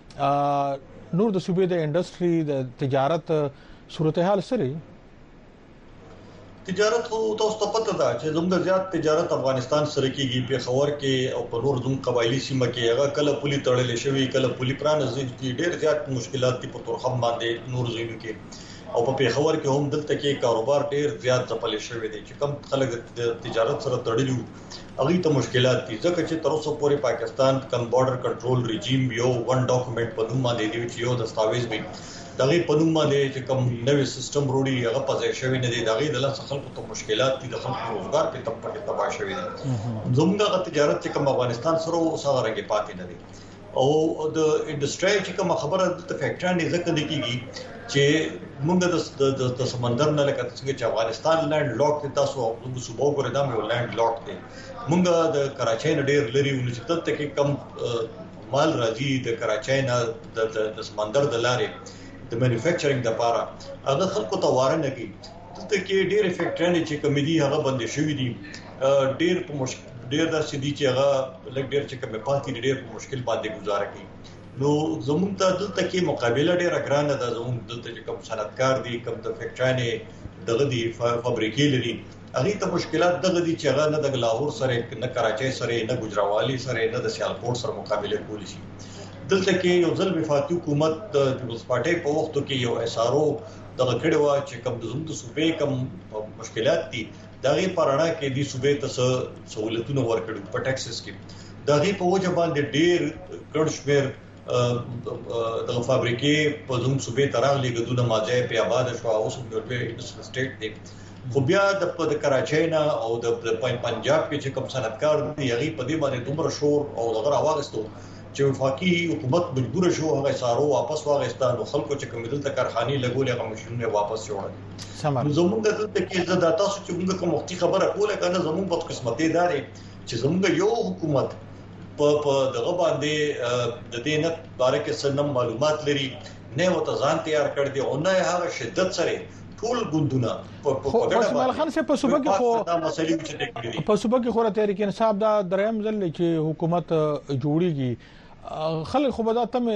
نور د صوبې د انډستری د تجارت صورتحال سره تجارت خو تاسو ته پته ده چې زموږ زیات تجارت افغانستان سره کیږي په خور کې او په نور زموږ قبایلی سیمه کې هغه کله پولی تړلې شوی کله پولی پران زید کې ډېر زیات مشکلات دي په تورخم باندې نور زینو کې او په پیښور کې هم دلته کې کاروبار ډېر زیات ځپل شوی دی چې کم خلک د تجارت سره تړلي هغه ته مشکلات دي ځکه چې تر اوسه پورې پاکستان کم بارډر کنټرول رژیم یو ون ډاکومېنټ په نوم باندې دی چې یو دستاویز وي دغه په نوم باندې چې کوم نوې سیستم وروړي هغه په ځای شوی نه دي دغه د لاس خلکو ته مشکلات دي د خلکو روزګار په تپه تباہ شوی دي زموږه تجارت چې کوم افغانستان سره وسره کې پاتې نه دي او د انډستری چې کوم خبره د فیکټري ځکه د کیږي چې موږ د د سمندر نه لکه څنګه چې افغانستان لینډ لاک دي تاسو د صوبو ګورې دا مې لینډ لاک دي موږ د کراچۍ نه ډېر لري ونې چې تل کې کم مال راځي د کراچۍ نه د سمندر د لارې د مانیفیکچرینګ لپاره هغه خلکو ته واره نه کی دلته کې ډېر فیکټري چې کمیدي هغه بندې شوې دي ډېر په مشکل ډېر د سدي چې هغه لګ ډېر چې کومه پاتې ډېر په مشکل باندې گزاره کوي نو زموږ ته دلته کې مقابله ډېر ګرانه ده زموږ دلته چې کوم صنعتکار دي کوم د فیکټري دغه دي فابریکې لري هغه ته مشکلات دغه دي چې هغه نه د لاهور سره نه کراچۍ سره نه ګجراوالي سره نه د سیالکوټ سره مقابله کولی شي دلته کې یو ځل وفاقي حکومت د پیپلز پارټي په وخت کې یو اسارو دغه کړي و چې کوم د زموږ صوبې کوم مشکلات دي دغه پرانا کې دي صوبې ته سہولتونه ورکړي په ټیکسس کې دغه په وجه باندې ډېر ګڼشمیر د فابریکې په زموږ صوبې تراغلي غدونه ماځي په آباد شو او سم یو انډستریل سټیټ دی خو بیا د کراچۍ نه او د پنجاب کې چې کوم صنعتکار دي هغه په دې باندې دومره شور او دغه راوغستو چې وفاقي حکومت مجبور شو هغه سارو واپس واغستان او خلکو چې کوم دلته کارخانه لګولې هغه ماشينونه واپس جوړل زموږ دلته کې زدا تاسو چې موږ کوم وختي خبره کوله کنه زموږ په قسمتي داري چې زموږ یو حکومت په په دغه باندې د دې نه باره کې سنم معلومات لري نه وته ځان تیار کړ دي او نه هغه شدت سره ټول ګوندونه په پګړه اسماعیل خان سے په صوبه کې خو په صوبه کې خو تحریک انصاف دا دریم ځل چې حکومت جوړیږي خلک خو بدات ته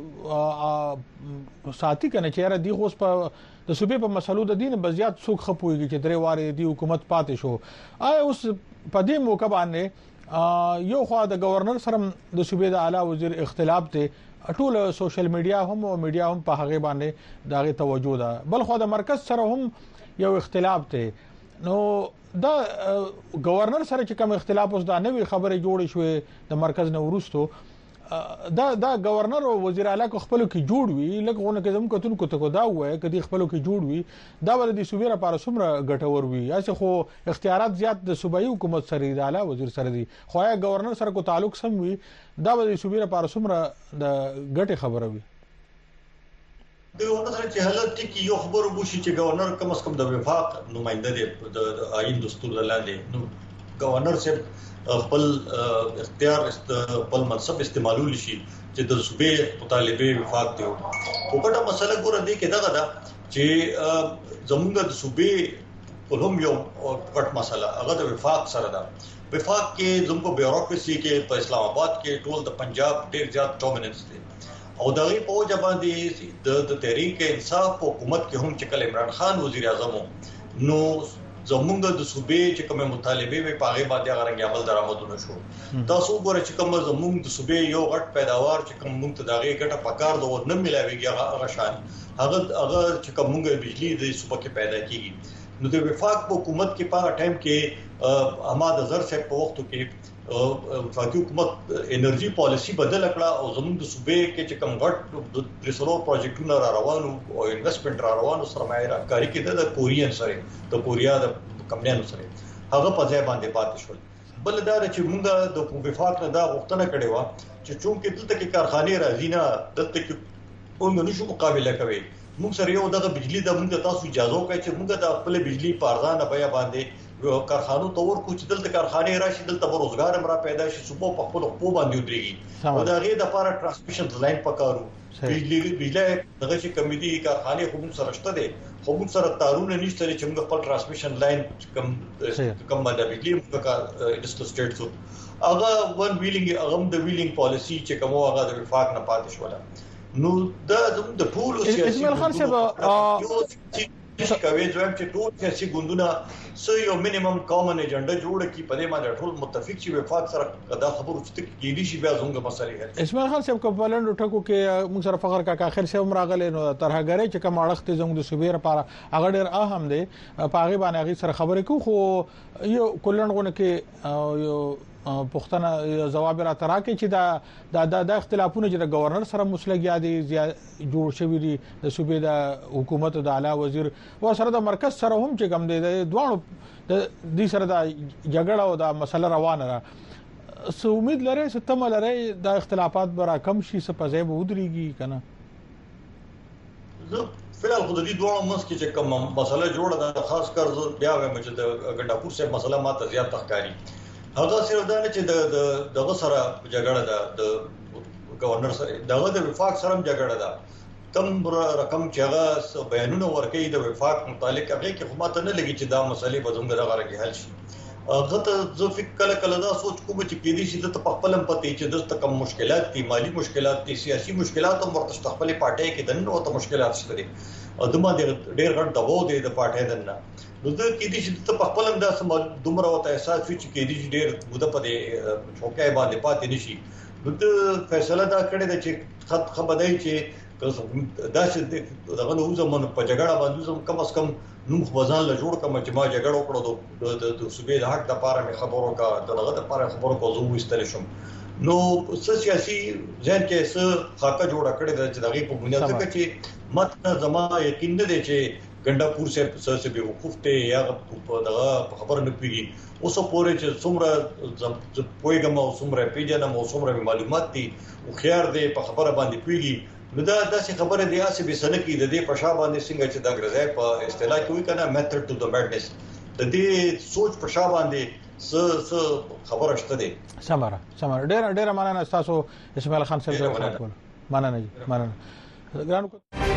ساتي کنه چې را دی خو په د صوبې په مسلو د دین بزیات څوک خپويږي چې درې واره دی حکومت پاتې شو آیا اوس په دې موقع باندې یو خو د گورنر سره د صوبې د اعلی وزیر اختلاف ته ټول سوشل میډیا هم او میډیا هم په هغه باندې دغه توجه ده بل خو د مرکز سره هم یو اختلاف ته نو دا گورنر سره چې کوم اختلاف اوس دا نوې خبره جوړې شوې د مرکز نه ورستو دا دا گورنر او وزیر اعلی کو خپل کې جوړ وي لکه کې زموږ کتونکو ته کو دا وای کدي خپل کې جوړ وي دا ول د صوبې لپاره څومره ګټور وي اسه خو اختیارات زیات د صوبایي حکومت سره د اعلی وزیر سره دي خو یا گورنر سره کو تعلق سم وي دا ول د صوبې لپاره څومره د ګټه خبره وي دغه سره چې حالت کې یو خبر وشي چې گورنر کم اس کم د وفاق نمائنده دی د آئین دستور لاندې نو گورنر سے خپل اختیار خپل منصب استعمالول شي چې د صوبې مطالبه وفاق دی او کومه مسله ګور دی کې دغه دا چې زمونږ د صوبې په هم یو پټ مسله هغه د وفاق سره ده وفاق کې زموږ بیوروکراسي کې په اسلام آباد کې ټول د پنجاب ډیر زیات ډومیننس دی او دغه په وجه باندې د تحریک انصاف حکومت کې هم چې کله عمران خان وزیر اعظم نو زمونږ د صوبې چې کومه مطالبه وي پاغه باندې هغه رنګ عمل درآمدونه شو تاسو ګوره چې کوم زمونږ د صوبې یو غټ پیداوار چې کوم موږ ته دغه ګټه پکار دوه نه ملاويږي هغه شان هغه هغه چې کوم موږ بجلی د صوبې کې پیدا کیږي نو د وفاق حکومت کې په ټایم کې احمد اظهر صاحب په وخت کې وفاقي حکومت انرژي پالیسی بدل کړه او زموږ د صوبې کې چې کوم غټ د ریسورس پروجیکټونو را روانو او انویسټمنټ را روانو سرمایه راکاري کې د کورین سره د کوریا د کمپنیانو سره هغه په ځای باندې پاتې شول بل دا چې موږ د وفاق نه دا غوښتنه کړې و چې چونکې دلته کې کارخانه راځي نه دلته کې موږ نشو مقابله کوي موږ سره یو دغه بجلی د موږ تاسو اجازه وکړي چې موږ د خپل بجلی په ارزانه بیه باندې کارخانو تور کو چې دلته کارخانه راشي دلته روزګار هم را پیدا شي صوبو په خپل خپل باندې ودرېږي او دا غي د لپاره ترانسمیشن لاین پکارو بجلی بجلی دغه چې کمیټي کارخانه خو موږ سره شته دي خو موږ سره تارونه نشته چې موږ خپل ترانسمیشن لاین کم کم باندې بجلی موږ کا انډستریل سټیټ سو هغه ون ویلینګ هغه د ویلینګ پالیسی چې کوم هغه د وفاق نه پاتې شول نو دا د ټول سیاسي اسماعیل خان صاحب چې کوي چې ټول سیاسي ګوندونه سو یو مینیمم کامن ایجنډا جوړ کی په دې باندې ټول متفق شي وفاق سره دا خبرو چې کېدی شي بیا زموږ مسلې هر اسماعیل خان صاحب کو بلند ټکو کې موږ سره فخر کا اخر سے عمر غلې نو ترهګری چې کوم اړخ ته زموږ د صوبې لپاره هغه ډېر اهم دی په هغه باندې هغه سره خبرې کو خو یو کلن غونه کې یو پښتنه جواب را تراکې چې دا د د اختلافونو چې د گورنر سره مسلګیا دي جوړ شوی دي د صوبې د حکومت د اعلی وزیر او سره د مرکز سره هم چې کوم دي د دوه د دې سره د جګړه او د مسله روانه ده سو امید لري چې تم لري د اختلافات برا کم شي څه په ځای ودرېږي کنه زه فلال خو د دې دوه مسکې چې کوم مسله جوړه ده خاص کر بیا وایم چې د ګنداپور سره مسله ماته زیات تخکاری هغه صرف دا نه چې د دغه سره جګړه ده د گورنر سره دغه د وفاق سره جګړه ده کم رقم چې هغه بیانونه ورکړي د وفاق متعلق هغه کې خو ماته نه لګي چې دا مسلې به زموږ دغه راګي حل شي هغه ته زه فکر کله کله دا سوچ کوم چې کې دي چې د خپلم پته چې د کم مشکلات دي مالی مشکلات دي سیاسي مشکلات هم ورته خپل پارټي کې دنه او ته مشکلات شته دي او دمه ډېر غټ دباو دی د پارټي دنه نو د کې دي چې په خپلم دا سم دومره وته احساس وي چې کې دي ډېر موده په چوکای باندې پاتې نشي نو د فیصله دا کړې ده چې خط خبردای چې دا چې دغه نو زمونږ په جګړه باندې زم کم اس کم نوم خبرځان له جوړ کما چې ما جګړه وکړو د صوبې د حق لپاره مې خبرو کا دغه لپاره خبرو کو زو وستل شم نو سیاسي ځین کې څه خاکه جوړه کړې ده چې دغه په بنیاد کې چې مت زما یقین نه دی چې ګنداپور سره سره به وقوف ته یا دغه خبر نه پیږي اوس پورې چې څومره پویګم او څومره پیژنم او څومره معلومات دي او خيار دی په خبره باندې پیږي نو دا داسې خبره دی اسې به سنه کې د دې په شابه باندې څنګه چې دا غرضه په اصطلاح کې وي کنه میثډ ټو د میډنس د دې سوچ په شابه باندې س س خبره شته دي سمره سمره ډېر ډېر مننه تاسو اسماعیل خان صاحب مننه مننه ګرانو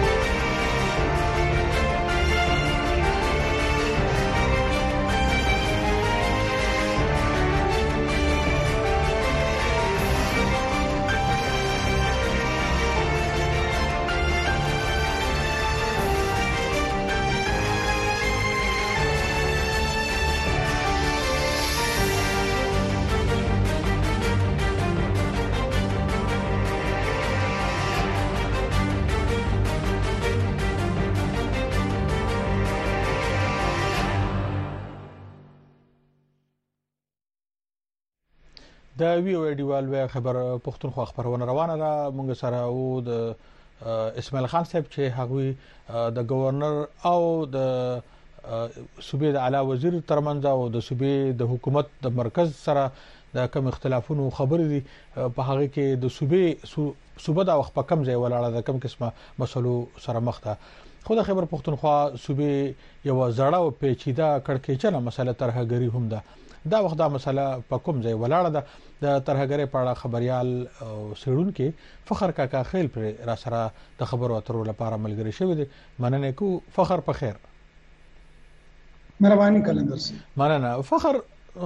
د وی او ډیوال وی خبر پښتونخوا خبرونه روانه ده مونږ سره او د اسماعیل خان صاحب چې هغه د گورنر او د صوبې د اعلی وزیر ترمنځ او د صوبې د حکومت د مرکز سره د کوم اختلافونو خبرې دي په هغه کې د صوبې صوبه د وخت په کم ځای ولاړه ده کوم قسمه مسلو سره مخ ده خو د خبر پښتونخوا صوبې یو زړه او پیچیده کړکېچنه مسله ترهګری هم ده دا وخت دا مسله په کوم ځای ولاړه ده د ترهګری په اړه خبريال سړون کې فخر کاکا خیل پر را سره د خبرو اترو لپاره ملګری شوی دي مننه کو فخر په خیر مهرباني کلندر سي مننه فخر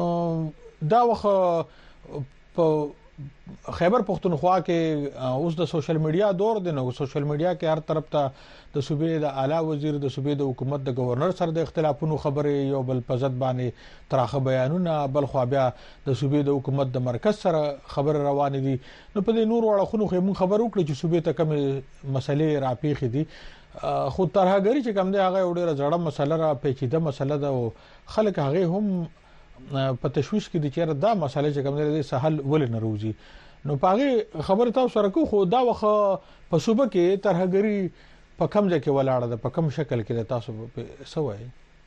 دا وخت په خیبر پختونخوا کې اوس د سوشل میډیا دور دی نو سوشل میډیا کې هر طرف ته د صوبې د اعلی وزیر د صوبې د حکومت د گورنر سره د اختلافونو خبرې یو بل په ضد باندې تراخه بیانونه بل خو بیا د صوبې د حکومت د مرکز سره خبر روان دي نو په دې نور وړخونو خو موږ خبر وکړو چې صوبې ته کوم مسلې راپېخې دي خو ترهګری چې کوم دی هغه ډیره زړه مسله را پیچیده مسله ده او خلک هغه هم په تشويش کې د چیرې دا مسله چې کوم دی سهل ول نه روزي نو پاغه خبر تاسو سره کو خو دا وخت په صوبه کې ترهګری په کوم ځای کې ولاړه ده په کوم شکل کې تاسو په سوای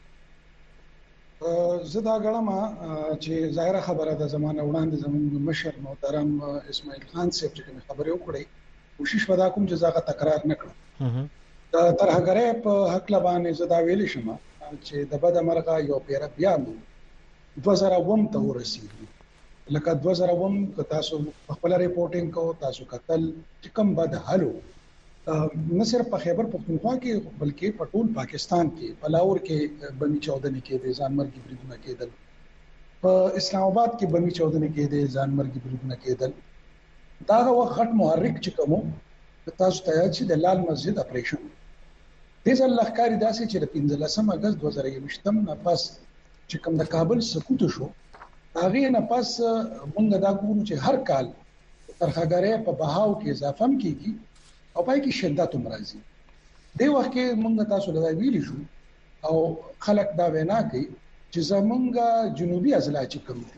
زدا غړم چې ظاهره خبره ده زمانه وړاندې زمون مشر محترم اسماعیل خان صاحب چې خبرې وکړي کوشش ودا کوم چې زاغه تکرار نه کړم دا ترهګری په حق لبانې زدا ویل شم چې د بد مرغه یو پیر بیا نو دوه زره اووه ته ورسیږي لکه دوه زره اووه تاسو خپل ریپورتینګ کو تاسو کتل چې کوم بد حالو نه صرف په خیبر پختونخوا کې بلکې په ټول پاکستان کې پلاور کې بمی چودنې کې د ځانمرګي بریدونه کېدل په اسلام آباد کې بمی چودنې کې د ځانمرګي بریدونه کېدل دا وخت غټ محرک چې کوم تاسو ته یاد شي د لال مسجد اپریشن د ځل لخکاری داسې چې د پنځلسم اگست دوه زره یوویشتم نه پس چې کوم د کابل سقوط شو هغه نه پس مونږ دا ګورو چې هر کال ترخګری په بهاو کې اضافه کیږي او پای کې شدت مرضی دی وخت کې مونږ تاسو له ویلي شو او خلک دا وینا کوي چې زمونږ جنوبي اضلاع چې کوم دي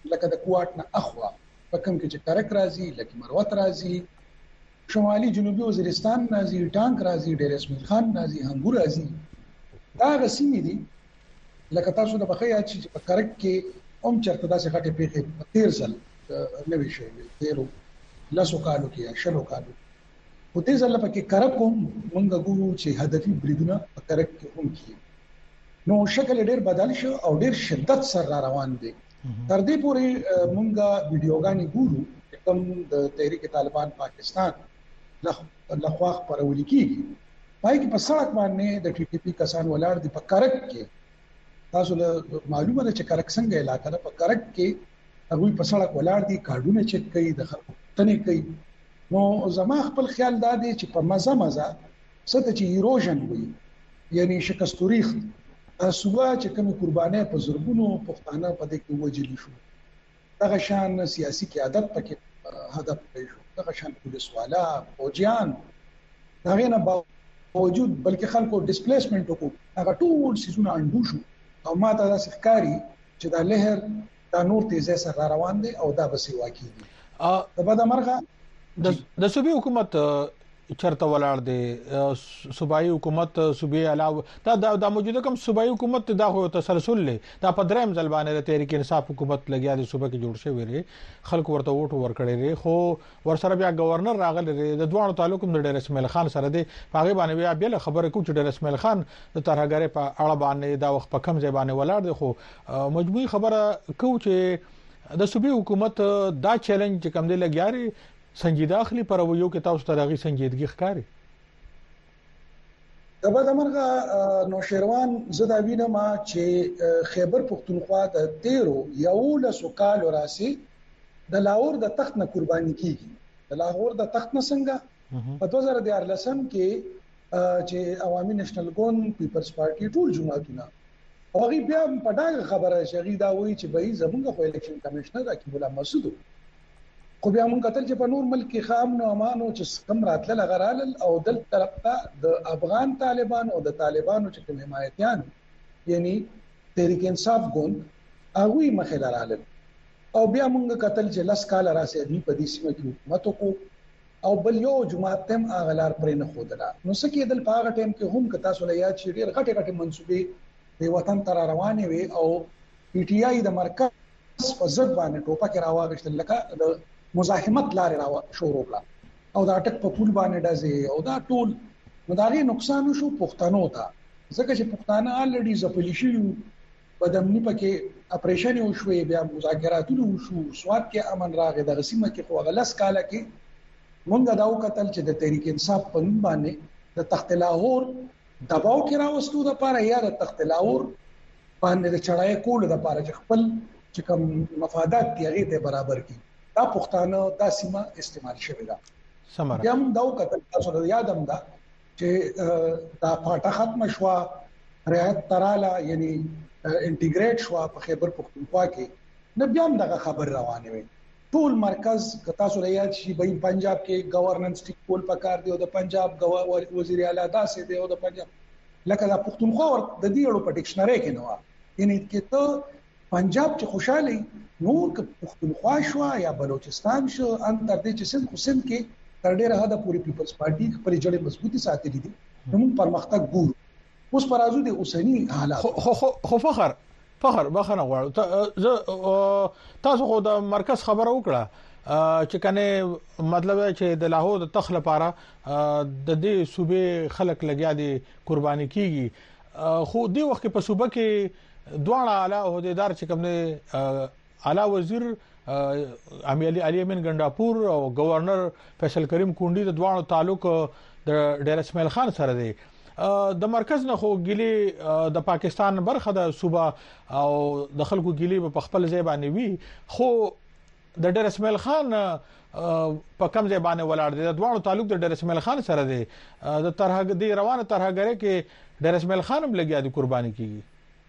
لکه د کوټ نه اخوا په کوم کې چې کرک راځي لکه مروت راځي شمالي جنوبي وزیرستان راځي ټانک راځي ډیر اسماعیل خان راځي هنګور راځي دا غسیمې دي لکه تاسو د بخیا چې په کرک کې هم چرته داسې غټه پیښه په تیر ځل نوې شوې تیرو لاسو کالو کې شلو کالو په دې ځل په کې کرک هم موږ ګورو چې هدفي بریدونه په کرک کې هم کیږي نو شکل ډیر بدل شو او ډیر شدت سره روان دي تر دې پورې موږ ویډیوګانې ګورو کوم د تحریک طالبان پاکستان لخوا خبرول کیږي پای کې په سړک باندې د ټي ټي پی کسان ولاړ دي په کرک کې تاسو له معلومه ده چې کرک څنګه علاقه ده په کرک کې هغه په سړک ولاړ دي کارډونه چک کوي د تنه کوي نو زما خپل خیال دا دی چې په مزه مزه ست چې ایروژن وي یعنی شکستوریخ صوبه چې کوم قربانې په زرګونو پښتانه په دې کې وجلی شو دغه شان سیاسي قیادت پکې هدف پېښ شو دغه شان پولیس والا فوجیان دغه نه باوجود بلکې خلکو ډیسپلیسمنت وکړو هغه ټول سيزونه انډو شو او ماته دا ښکاری چې دا لهر دا نور تیزه سره روان دي او دا بسې واقع دي ا د بده مرغه د صوبې حکومت چرته ولاړ دي صوبایي حکومت صوبې علاوه دا د موجوده کوم صوبایي حکومت دا هو تسلسل لري دا په دریم ځل باندې تحریک انصاف حکومت لګیا دي صوبې کې جوړ شوی لري خلک ورته ووټ ورکړي لري خو ورسره بیا گورنر راغلی لري د دوه تعلق د ډیر اسماعیل خان سره دی هغه باندې بیا بل خبره کوم چې ډیر اسماعیل خان د ترهګری په اړه باندې دا وخت په کم ځای باندې ولاړ دي خو مجموعي خبره کو چې د صوبې حکومت دا چیلنج کم دی لګیاري سنجیده اخلي پر ویو کې تاسو ته راغي سنجیدګي ښکاری د بده مرغه نو شیروان زدا وینما چې خیبر پختونخوا د تیرو یو لسو کال راسي د لاهور د تخت نه قرباني کیږي د لاهور د تخت نه څنګه په دوه زره دیارلسم کې چې عوامي نېشنل ګوند پیپلز پارټي ټول جماعتونه هغه بیا په ډاګه خبره شغی دا وایي چې به زمونږ خو الیکشن کمشنر عقیب الله مسعود خو بیا مونږ کتل چې په نور ملک کې خام نو امانو چې کم راتل غرال او دل طرف ته د افغان طالبان او د طالبانو چې کوم حمایتيان یعنی تحریک انصاف ګوند هغه مخه لرال او بیا مونږ کتل چې لاس کال راسي دی په دې سیمه کې حکومت کو او بل یو جماعت تم اغلار پرې نه خودلا نو سکه دل په هغه ټیم کې هم کتا سول یاد چې ډېر غټه غټه منسوبې د وطن تر روانې وي او پی ټ آی د مرکز په ضد باندې ټوپک راوغشتل لکه مزاحمت لارې راو شروع کړه او دا ټک په پول باندې دازي او دا ټول مداري نقصان شو پښتنو ته ځکه چې پښتانه الریډي زپلی شي بدمنی پکې اپریشن وشوي بیا مذاکراتونه وشو سواد کې امن راغی د غسیمه کې خو غلس کاله کې مونږ دا وکتل چې د تحریک انصاف په نوم باندې د تخت لاهور دباو کې راوستو د پاره یا د تخت لاهور باندې د چړای کول د پاره چې خپل چې کوم مفادات دی هغه ته برابر کړي دا پښتانه د سیمه استعمال شوی دا سمره یم دا وکتل تاسو یادم دا چې دا پټه ختم شو رعایت تراله یعنی انټیګریټ شو په خیبر پختونخوا کې نه بیا دغه خبر روانه وي ټول مرکز کتا سره یاد شي به پنجاب کې گورننس ټیک کول پکار دی او د پنجاب وزیر اعلی داسې دی او د پنجاب لکه د پختونخوا د دې اړو په ډکشنری کې نو یعنی کې ته پنجاب چې خوشاله نور ک پختونخوا شو یا بلوچستان شو ان تر دې چې سند حسین کې تر ډیره حد پوری پیپلز پارټي خپل جوړې مضبوطی ساتلې دي نو پرمختګ ګورو اوس پرازو د اوسنی حالات خو خو فخر فخر بخنه غواړم تاسو خو د مرکز خبره وکړه چې کنه مطلب چې د لاهور د تخ لپاره د دې صوبې خلک لګیا دي قرباني کیږي خو دې وخت په صوبه کې دواړه اعلی عہدیدار چې کوم نه اعلی وزیر امیر علي امین ګنداپور او گورنر فیصل کریم کونډي د دواړو تعلق د ډیر اسماعیل خان سره دی د مرکز نه خو ګيلي د پاکستان برخه د صوبه او د خلکو ګيلي په خپل ځای باندې وی خو د ډیر اسماعیل خان په کم ځای باندې ولاړ دي د دواړو تعلق د ډیر اسماعیل خان سره دی د طرح دی روانه طرحګری کې ډیر اسماعیل خان هم لګیا دي قرباني کیږي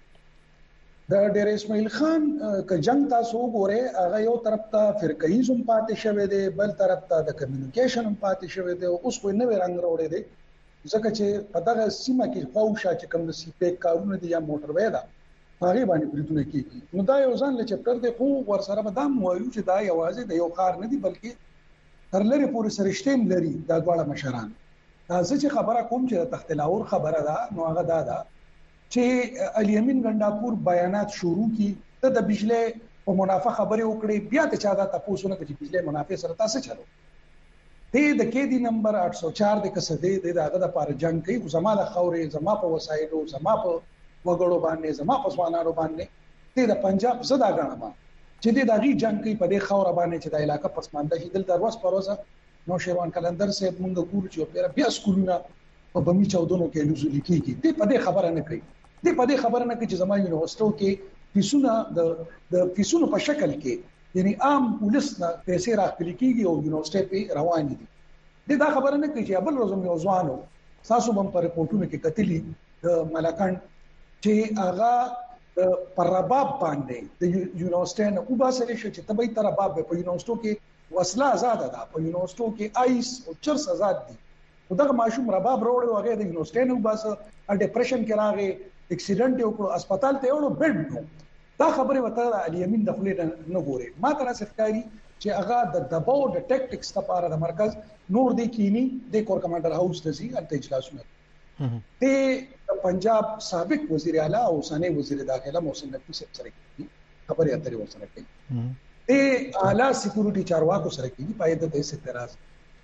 د ډیر اسماعیل خان ک جنگ تاسو وګوره هغه یو طرف ته فرقهیزم پاتې شوی دی بل طرف ته د کمیونیکیشن هم پاتې شوی دی اوس په نوې رنگ وروړي دی ځکه چې په دغه سیمه کې خواوشا چې کوم د سی پی کارونه دي یا موټر وې دا هغه باندې بریدونه کیږي نو دا یو ځان له چپټر دی خو ور سره به دا وایو چې دا یوازې د یو کار نه دی بلکې تر لري پورې سرشتیم لري دا ډول مشران دا چې خبره کوم چې تخت لاور خبره ده نو هغه دا ده چې الیمین ګنداپور بیانات شروع کی ته د بجلی په منافع خبره وکړي بیا ته چا دا تاسو نه چې بجلی منافع سره تاسو چلو دې د کې دی نمبر آठ سو چار د کسدې د هغه د پاره جنگ کوي زماده خوري زما په وسایلو زما په وګړو باندې زما په ځوانانو باندې دې د پنجاب زدا غنما چې دې د غي جنگ کوي په دې خور باندې چې د علاقې پسمانده شي دل دروس پروسه نو شیروان کلندر صاحب مونږ ګور چې بیا سکولونه په بمی چودونو کې لوزل کیږي دې په دې خبره نه کوي دې په دې خبره نه کوي چې زما یونیورسيټو کې فیسونه د د فیسونو په شکل کې یعنی عام پولیسنا پیسې راخلي کیږي او یونیورسيټي په روان دي دا, دا خبره نه کوي چې بل روزم یو ځوانو تاسو هم په رپورټونو کې کتلی د ملکان چې هغه پر رباب باندې د یونیورسيټي نه او باسل شي چې تبي تر رباب په یونیورسيټو کې وسله آزاد ده په یونیورسيټو کې آیس او چرس آزاد دي خدای ماشوم رباب وروړي هغه د یونیورسيټي نه وباسه ا ډیپریشن کې راغی اکسیډنټ یو کړو هسپتال ته وړو بیډ نو دا خبره وته د الیمین د خلې نه ګوري ما تر څخکاری چې هغه د دباو د ټیکټکس لپاره د مرکز نور دی کینی د کور کمانډر هاوس ته سي انت اجلاسونه ته پنجاب سابق وزیر اعلی او اوسنی وزیر داخله محسن نقوی سره خبرې اترې ورسره کوي ته اعلی سکیورټي چارواکو سره کوي پایده د هیڅ اعتراض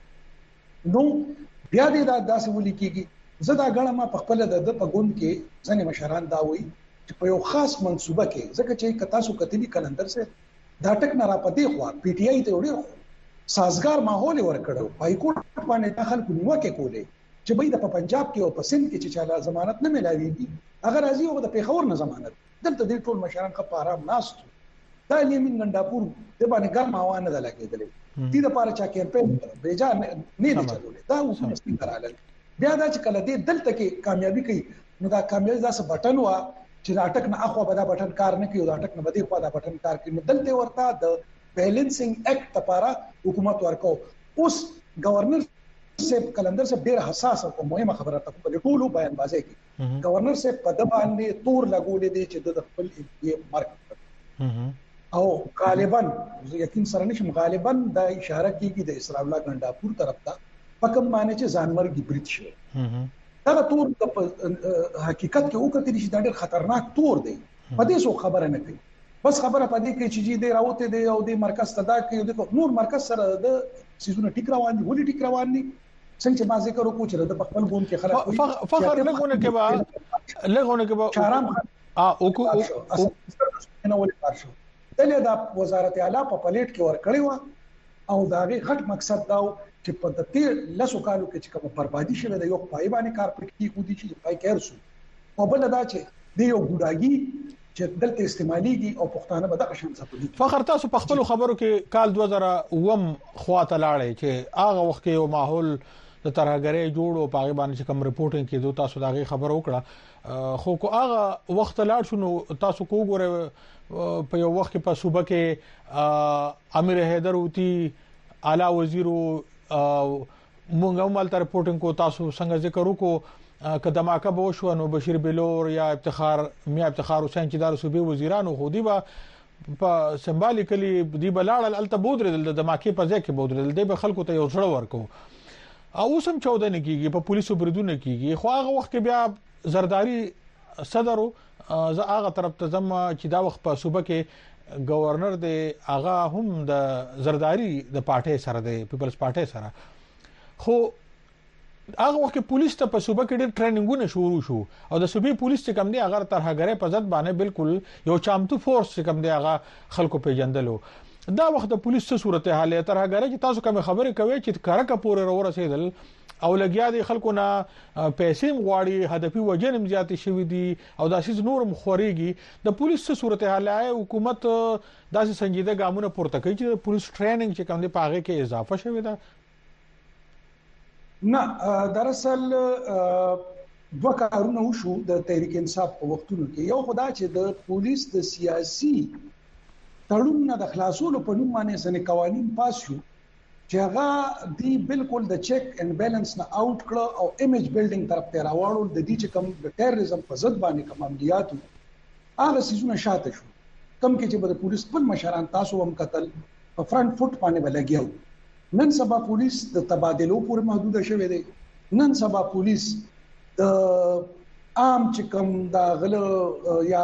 نو بیا دې دا داسې ولي کیږي زدا غړما په خپل د پګوند کې ځنې مشران دا وایي چې په یو خاص منصوبه کې ځکه چې کتا سو کتلی کلندر سره دا ټک نه را پدې خو پی ټ آی ته وړي سازگار ماحول ورکړو پای کوټ باندې داخل کو نیوکه کولې چې بيد په پنجاب کې او په سند کې چې چاله ضمانت نه ملاويږي اگر راځي او د پیښور نه ضمانت دلته د ټول مشران خپ آرام ناست دا لیمین ګنداپور د باندې ګرم هوا نه لګېدلې دې د پاره چا کېمپین بیجا نه نه چلولې دا اوس مستي کراله بیا دا چې کله دې دلته کې کامیابی کوي نو دا کامیابی داسه بټن وا چې اٹک نه اخو به دا بټن کار نه کوي دا اٹک نه بده خو دا بټن کار کوي دلته ورته د بیلنسینګ اکټ لپاره حکومت ورکو اوس گورنر صاحب کلندر صاحب ډیر حساس او مهمه خبره ته په ټولو بیان بازه کی گورنر صاحب په د باندې تور لګولې دي چې د خپل یې مرګ او غالبا یقین سره نشم غالبا دا اشاره کیږي د اسرائیل ګنداپور طرف ته پکم معنی چې ځانمرګي برید شي دا تور د حقیقت کې وکړي چې دا ډېر خطرناک تور دی په دې څو خبره نه کوي بس خبره پدې کې چې دې راوته دی او دې مرکز صدا کې د نور مرکز سره د سيزونه ټیک روان دي ولې ټیک روان دي څنګه چې ما ذکر وکړو چې د خپل ګوند کې خلک فخر لګونه کې با لګونه کې با چارام ا او کو نو ولې پارشو دلته د وزارت اعلی په پلیټ کې ور کړی و او دا غي غټ مقصد دا چې په د تیر لاسو کالو کې چې کوم بربادي شوه د یو پای باندې کار پکې کو دي چې پای کېرسو او بل دا چې د یو ګډاګي چې دلته استعماليږي او پښتانه به د قشن ساتي فخر تاسو په خپل خبرو کې کال دوه زره اوم خواته لاړې چې هغه وخت کې یو ماحول د ترهګرۍ جوړ او پاغي باندې کوم رپورټینګ کې دوه تاسو داغه خبر وکړه خو کو هغه وخت لاړ شنو تاسو کو ګوره په یو وخت په صوبه کې امیر حیدر اوتی اعلی وزیر مونږ هم مال رپورټینګ کو تاسو څنګه ذکر وکړو کدماکه به شو نو بشیر بلور یا افتخار میا افتخار حسین چې دار صوبې وزیرانو خو دی با په سمبالیکلی دی بلاړ الته بودره د دماکه په ځای کې بودره دی به خلکو ته یو ځړ ورکو او سم چودنه نه کیږي په پولیسو بریدونه کیږي خو هغه وخت کې بیا زرداری صدر زه هغه طرف ته زم چې دا وخت په صوبه کې گورنر دی هغه هم د زرداری د پارټي سره دی پیپلز پارټي سره خو هغه وخت پولیس ته په صوبه کې ډېر ټریننګونه شروع شو او د صوبې پولیس چې کوم دی هغه ترهګرۍ په ځد باندې بالکل یو چامتو فورس چې کوم دی هغه خلکو پیژندلو دا وخت د پولیس څه صورتحال ترهګرۍ چې تاسو کوم خبره کوي چې کارکه پورې ورسېدل او لګیا دي خلکو نه پیسې غواړي هدفي وجنم زیاتې شوې دي او داسې نور مخوريږي د پولیس څه صورتحال حکومت داسې سنجیده ګامونه پورته کوي چې پولیس ټریننګ چې کوم دی پاغه کې اضافه شوې ده نه دراصل دوه کارونه وشو د تحریک انصاف په وختونو کې یو خدا چې د پولیس د سیاسي تړون نه د خلاصولو په نوم باندې سن قوانين پاس شو چې هغه دی بالکل د چیک اینڈ بیلانس نه اوټ کړ او ایمیج بیلډینګ طرف ته راوړل د دې چې کوم د ټیرریزم په ضد باندې کوم عملیات هغه سيزونه شاته شو کم کې چې د پولیس خپل مشران تاسو هم قتل په فرنٹ فوټ باندې ولګیاو نن سبا پولیس د تبادلو پورې محدود شوی دی نن سبا پولیس د عام چې کوم دا غل یا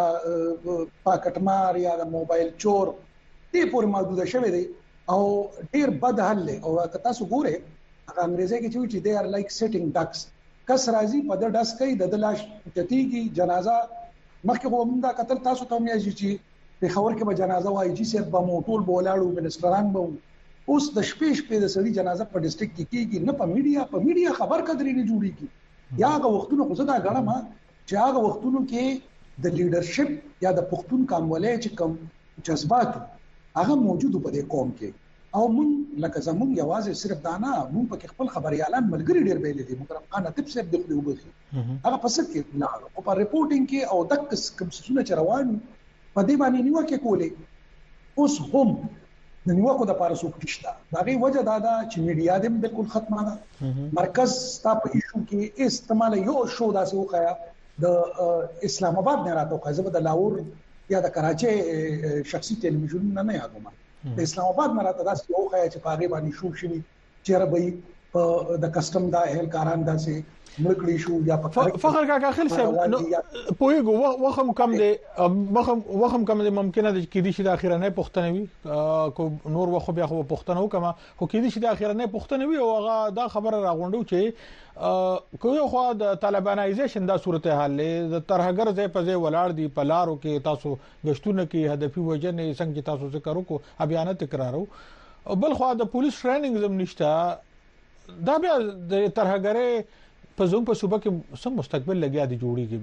پاکټمار یا د موبایل چور دې پورې محدود شوی دی او ډیر بد حل له او تاسو ګوره هغه انګریزي کې چې دې ار لایک سیټینګ ډکس کس راځي په د ډس کوي د لاش چتیږي جنازه مخکې کوم دا قتل تاسو ته مې چې په خبر کې به جنازه وایي چې سر به موټول بولاړو منستران به اوس د شپې شپې د سړي جنازه په ډیسټریکټ کې کیږي نه په میډیا په میډیا خبر کدرې نه جوړیږي یا هغه وختونو خو زدا غړم چې هغه وختونو کې د لیډرشپ یا د پښتون کامولې چې کوم جذبات هغه موجود په دې قوم کې او مون لکه زمون یوازې صرف دانا مون په خپل خبريالان ملګری ډیر ویل دي مکرم خان اتب صاحب د خپل وبخي هغه پس کې نه او په ریپورتینګ کې او دک کوم څه چې روان په دې باندې نیوکه کولې اوس هم د نیوکو د پاره سوق نشته دا غي وجه دا ده چې میډیا دې بالکل ختمه ده مرکز تا په ایشو کې استعمال یو شو داسې وکایا د اسلام آباد نه راته خو زه د لاهور یا د کراچي شخصي ټلویزیون نه نه یادوم د اسلام آباد نه راته داسې وکایا چې په هغه باندې شو شي چې ربي په د کسٹم دا اهلکاران داسې ملکړي شو یا په فخر کاکا خل صاحب پویګو وخم کم دي وخم وخم کم دي ممکنه د کې دي چې د اخیرنه پښتنوي کو نور وخو بیا خو پښتنو کما خو کې دي چې د اخیرنه پښتنوي او هغه دا خبره راغونډو چې کوی خو د طالبانایزیشن دا صورتحال له ترهګر ځای په ځای ولاړ دي په لارو کې تاسو غشتونه کې هدفي وجنه څنګه تاسو ذکر وکړو ابيانه تکرارو بل خو د پولیس ټریننګ زم نشته دا بیا د ترهګر په زوم په صوبه کې سم مستقبل لګیا دي جوړیږي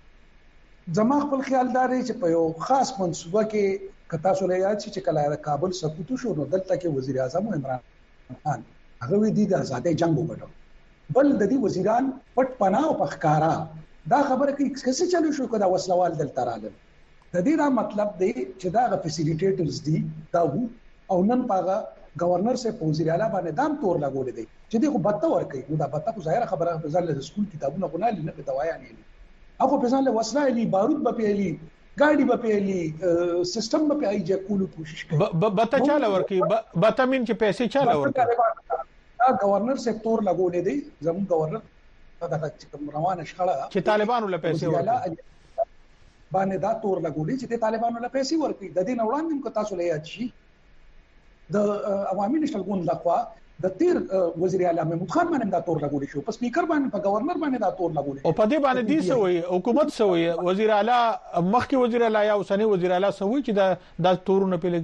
بیا زما خپل خیال دار چې په یو خاص منصوبه کې کتا سو له یاد چې کله کابل سقوط شو نو دلته کې وزیر اعظم عمران خان هغه وی دي د آزادۍ جنگ وکړو بل د دې وزیران پټ پناه او پخکارا دا خبره کې څه چلو شو کدا وسلوال دلته راغل د دې را مطلب دی چې دا غ فیسیلیټیټرز دي دا وو او نن پاغه گورنر سے وزیر اعلی باندې دام تور لګول دي چې دغه بته ور کوي نو دا بته خو ظاهر خبره په ځل د سکول کتابونه غوڼه نه په دوايا نه هغه په ځل وسله لري بارود به پیلي ګاډي به پیلي سیستم به پیای چې کولو کوشش کوي بته چاله ور کوي بته مين چې پیسې چاله ور کوي دا گورنر سے تور لګول دي زمون گورنر دا چې روانه شخړه چې طالبانو له پیسې ورکړي باندې دا تور لګول چې طالبانو له پیسې ورکړي د دې وړاندې کو تاسو له یاد شي د عوامي نشل ګوند لخوا د تیر وزیر اعلی محمود خان باندې دا تور لګول شو په سپیکر باندې په گورنر باندې دا تور لګول او په دې باندې دي سوی حکومت سوی وزیر اعلی مخکې وزیر اعلی یا اوسنی وزیر اعلی سوی چې دا د تورونه په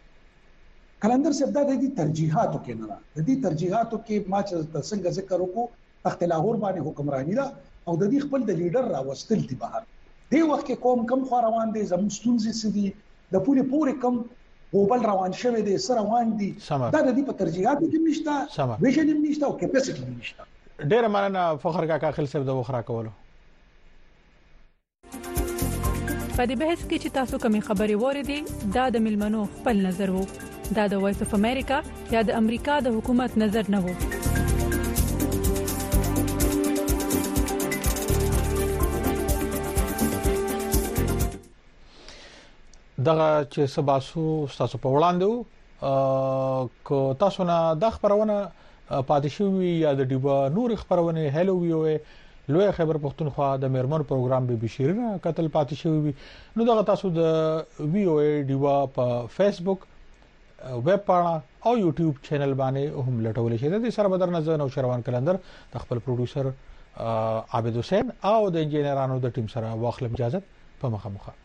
لګي کلندر صاحب دا د دې ترجیحاتو کې نه د دې ترجیحاتو کې ما چې څنګه ذکر وکړو تخت لاهور باندې حکمرانی دا او د دې خپل د لیډر راوستل دي بهر دی وخت کې قوم کم خو روان دي زموږ ستونزې سدي د پوری پوری کم وبل روان شوه دي سره روان دي دا د دې په ترجیحاتو کې نشته ویژن نشته او کیپاسټي نشته ډېر مننه فخر کاکا خل صاحب د وخرا کولو په دې بحث کې چې تاسو کومې خبرې وریدي دا د ملمنو خپل نظر وو دا د وایس اف امریکا یا د امریکا د حکومت نظر نه وو دغه چې سباسو تاسو په وړاندې کو تاسو نه د خبرونه پادشوي یا د ډیبا نور خبرونه هلو ویو لوی خبر پښتونخوا د میرمن پروګرام به بشیرنه قتل پاتشوي نو دغه تاسو د وی او ای ډیبا په فیسبوک ویب پاڼه او یوټیوب چینل باندې هم لټول شي د سره بدر نظر نو شروان کلندر د خپل پروډوسر عابد حسین او د انجینرانو د ټیم سره واخلم اجازه په مخه مخه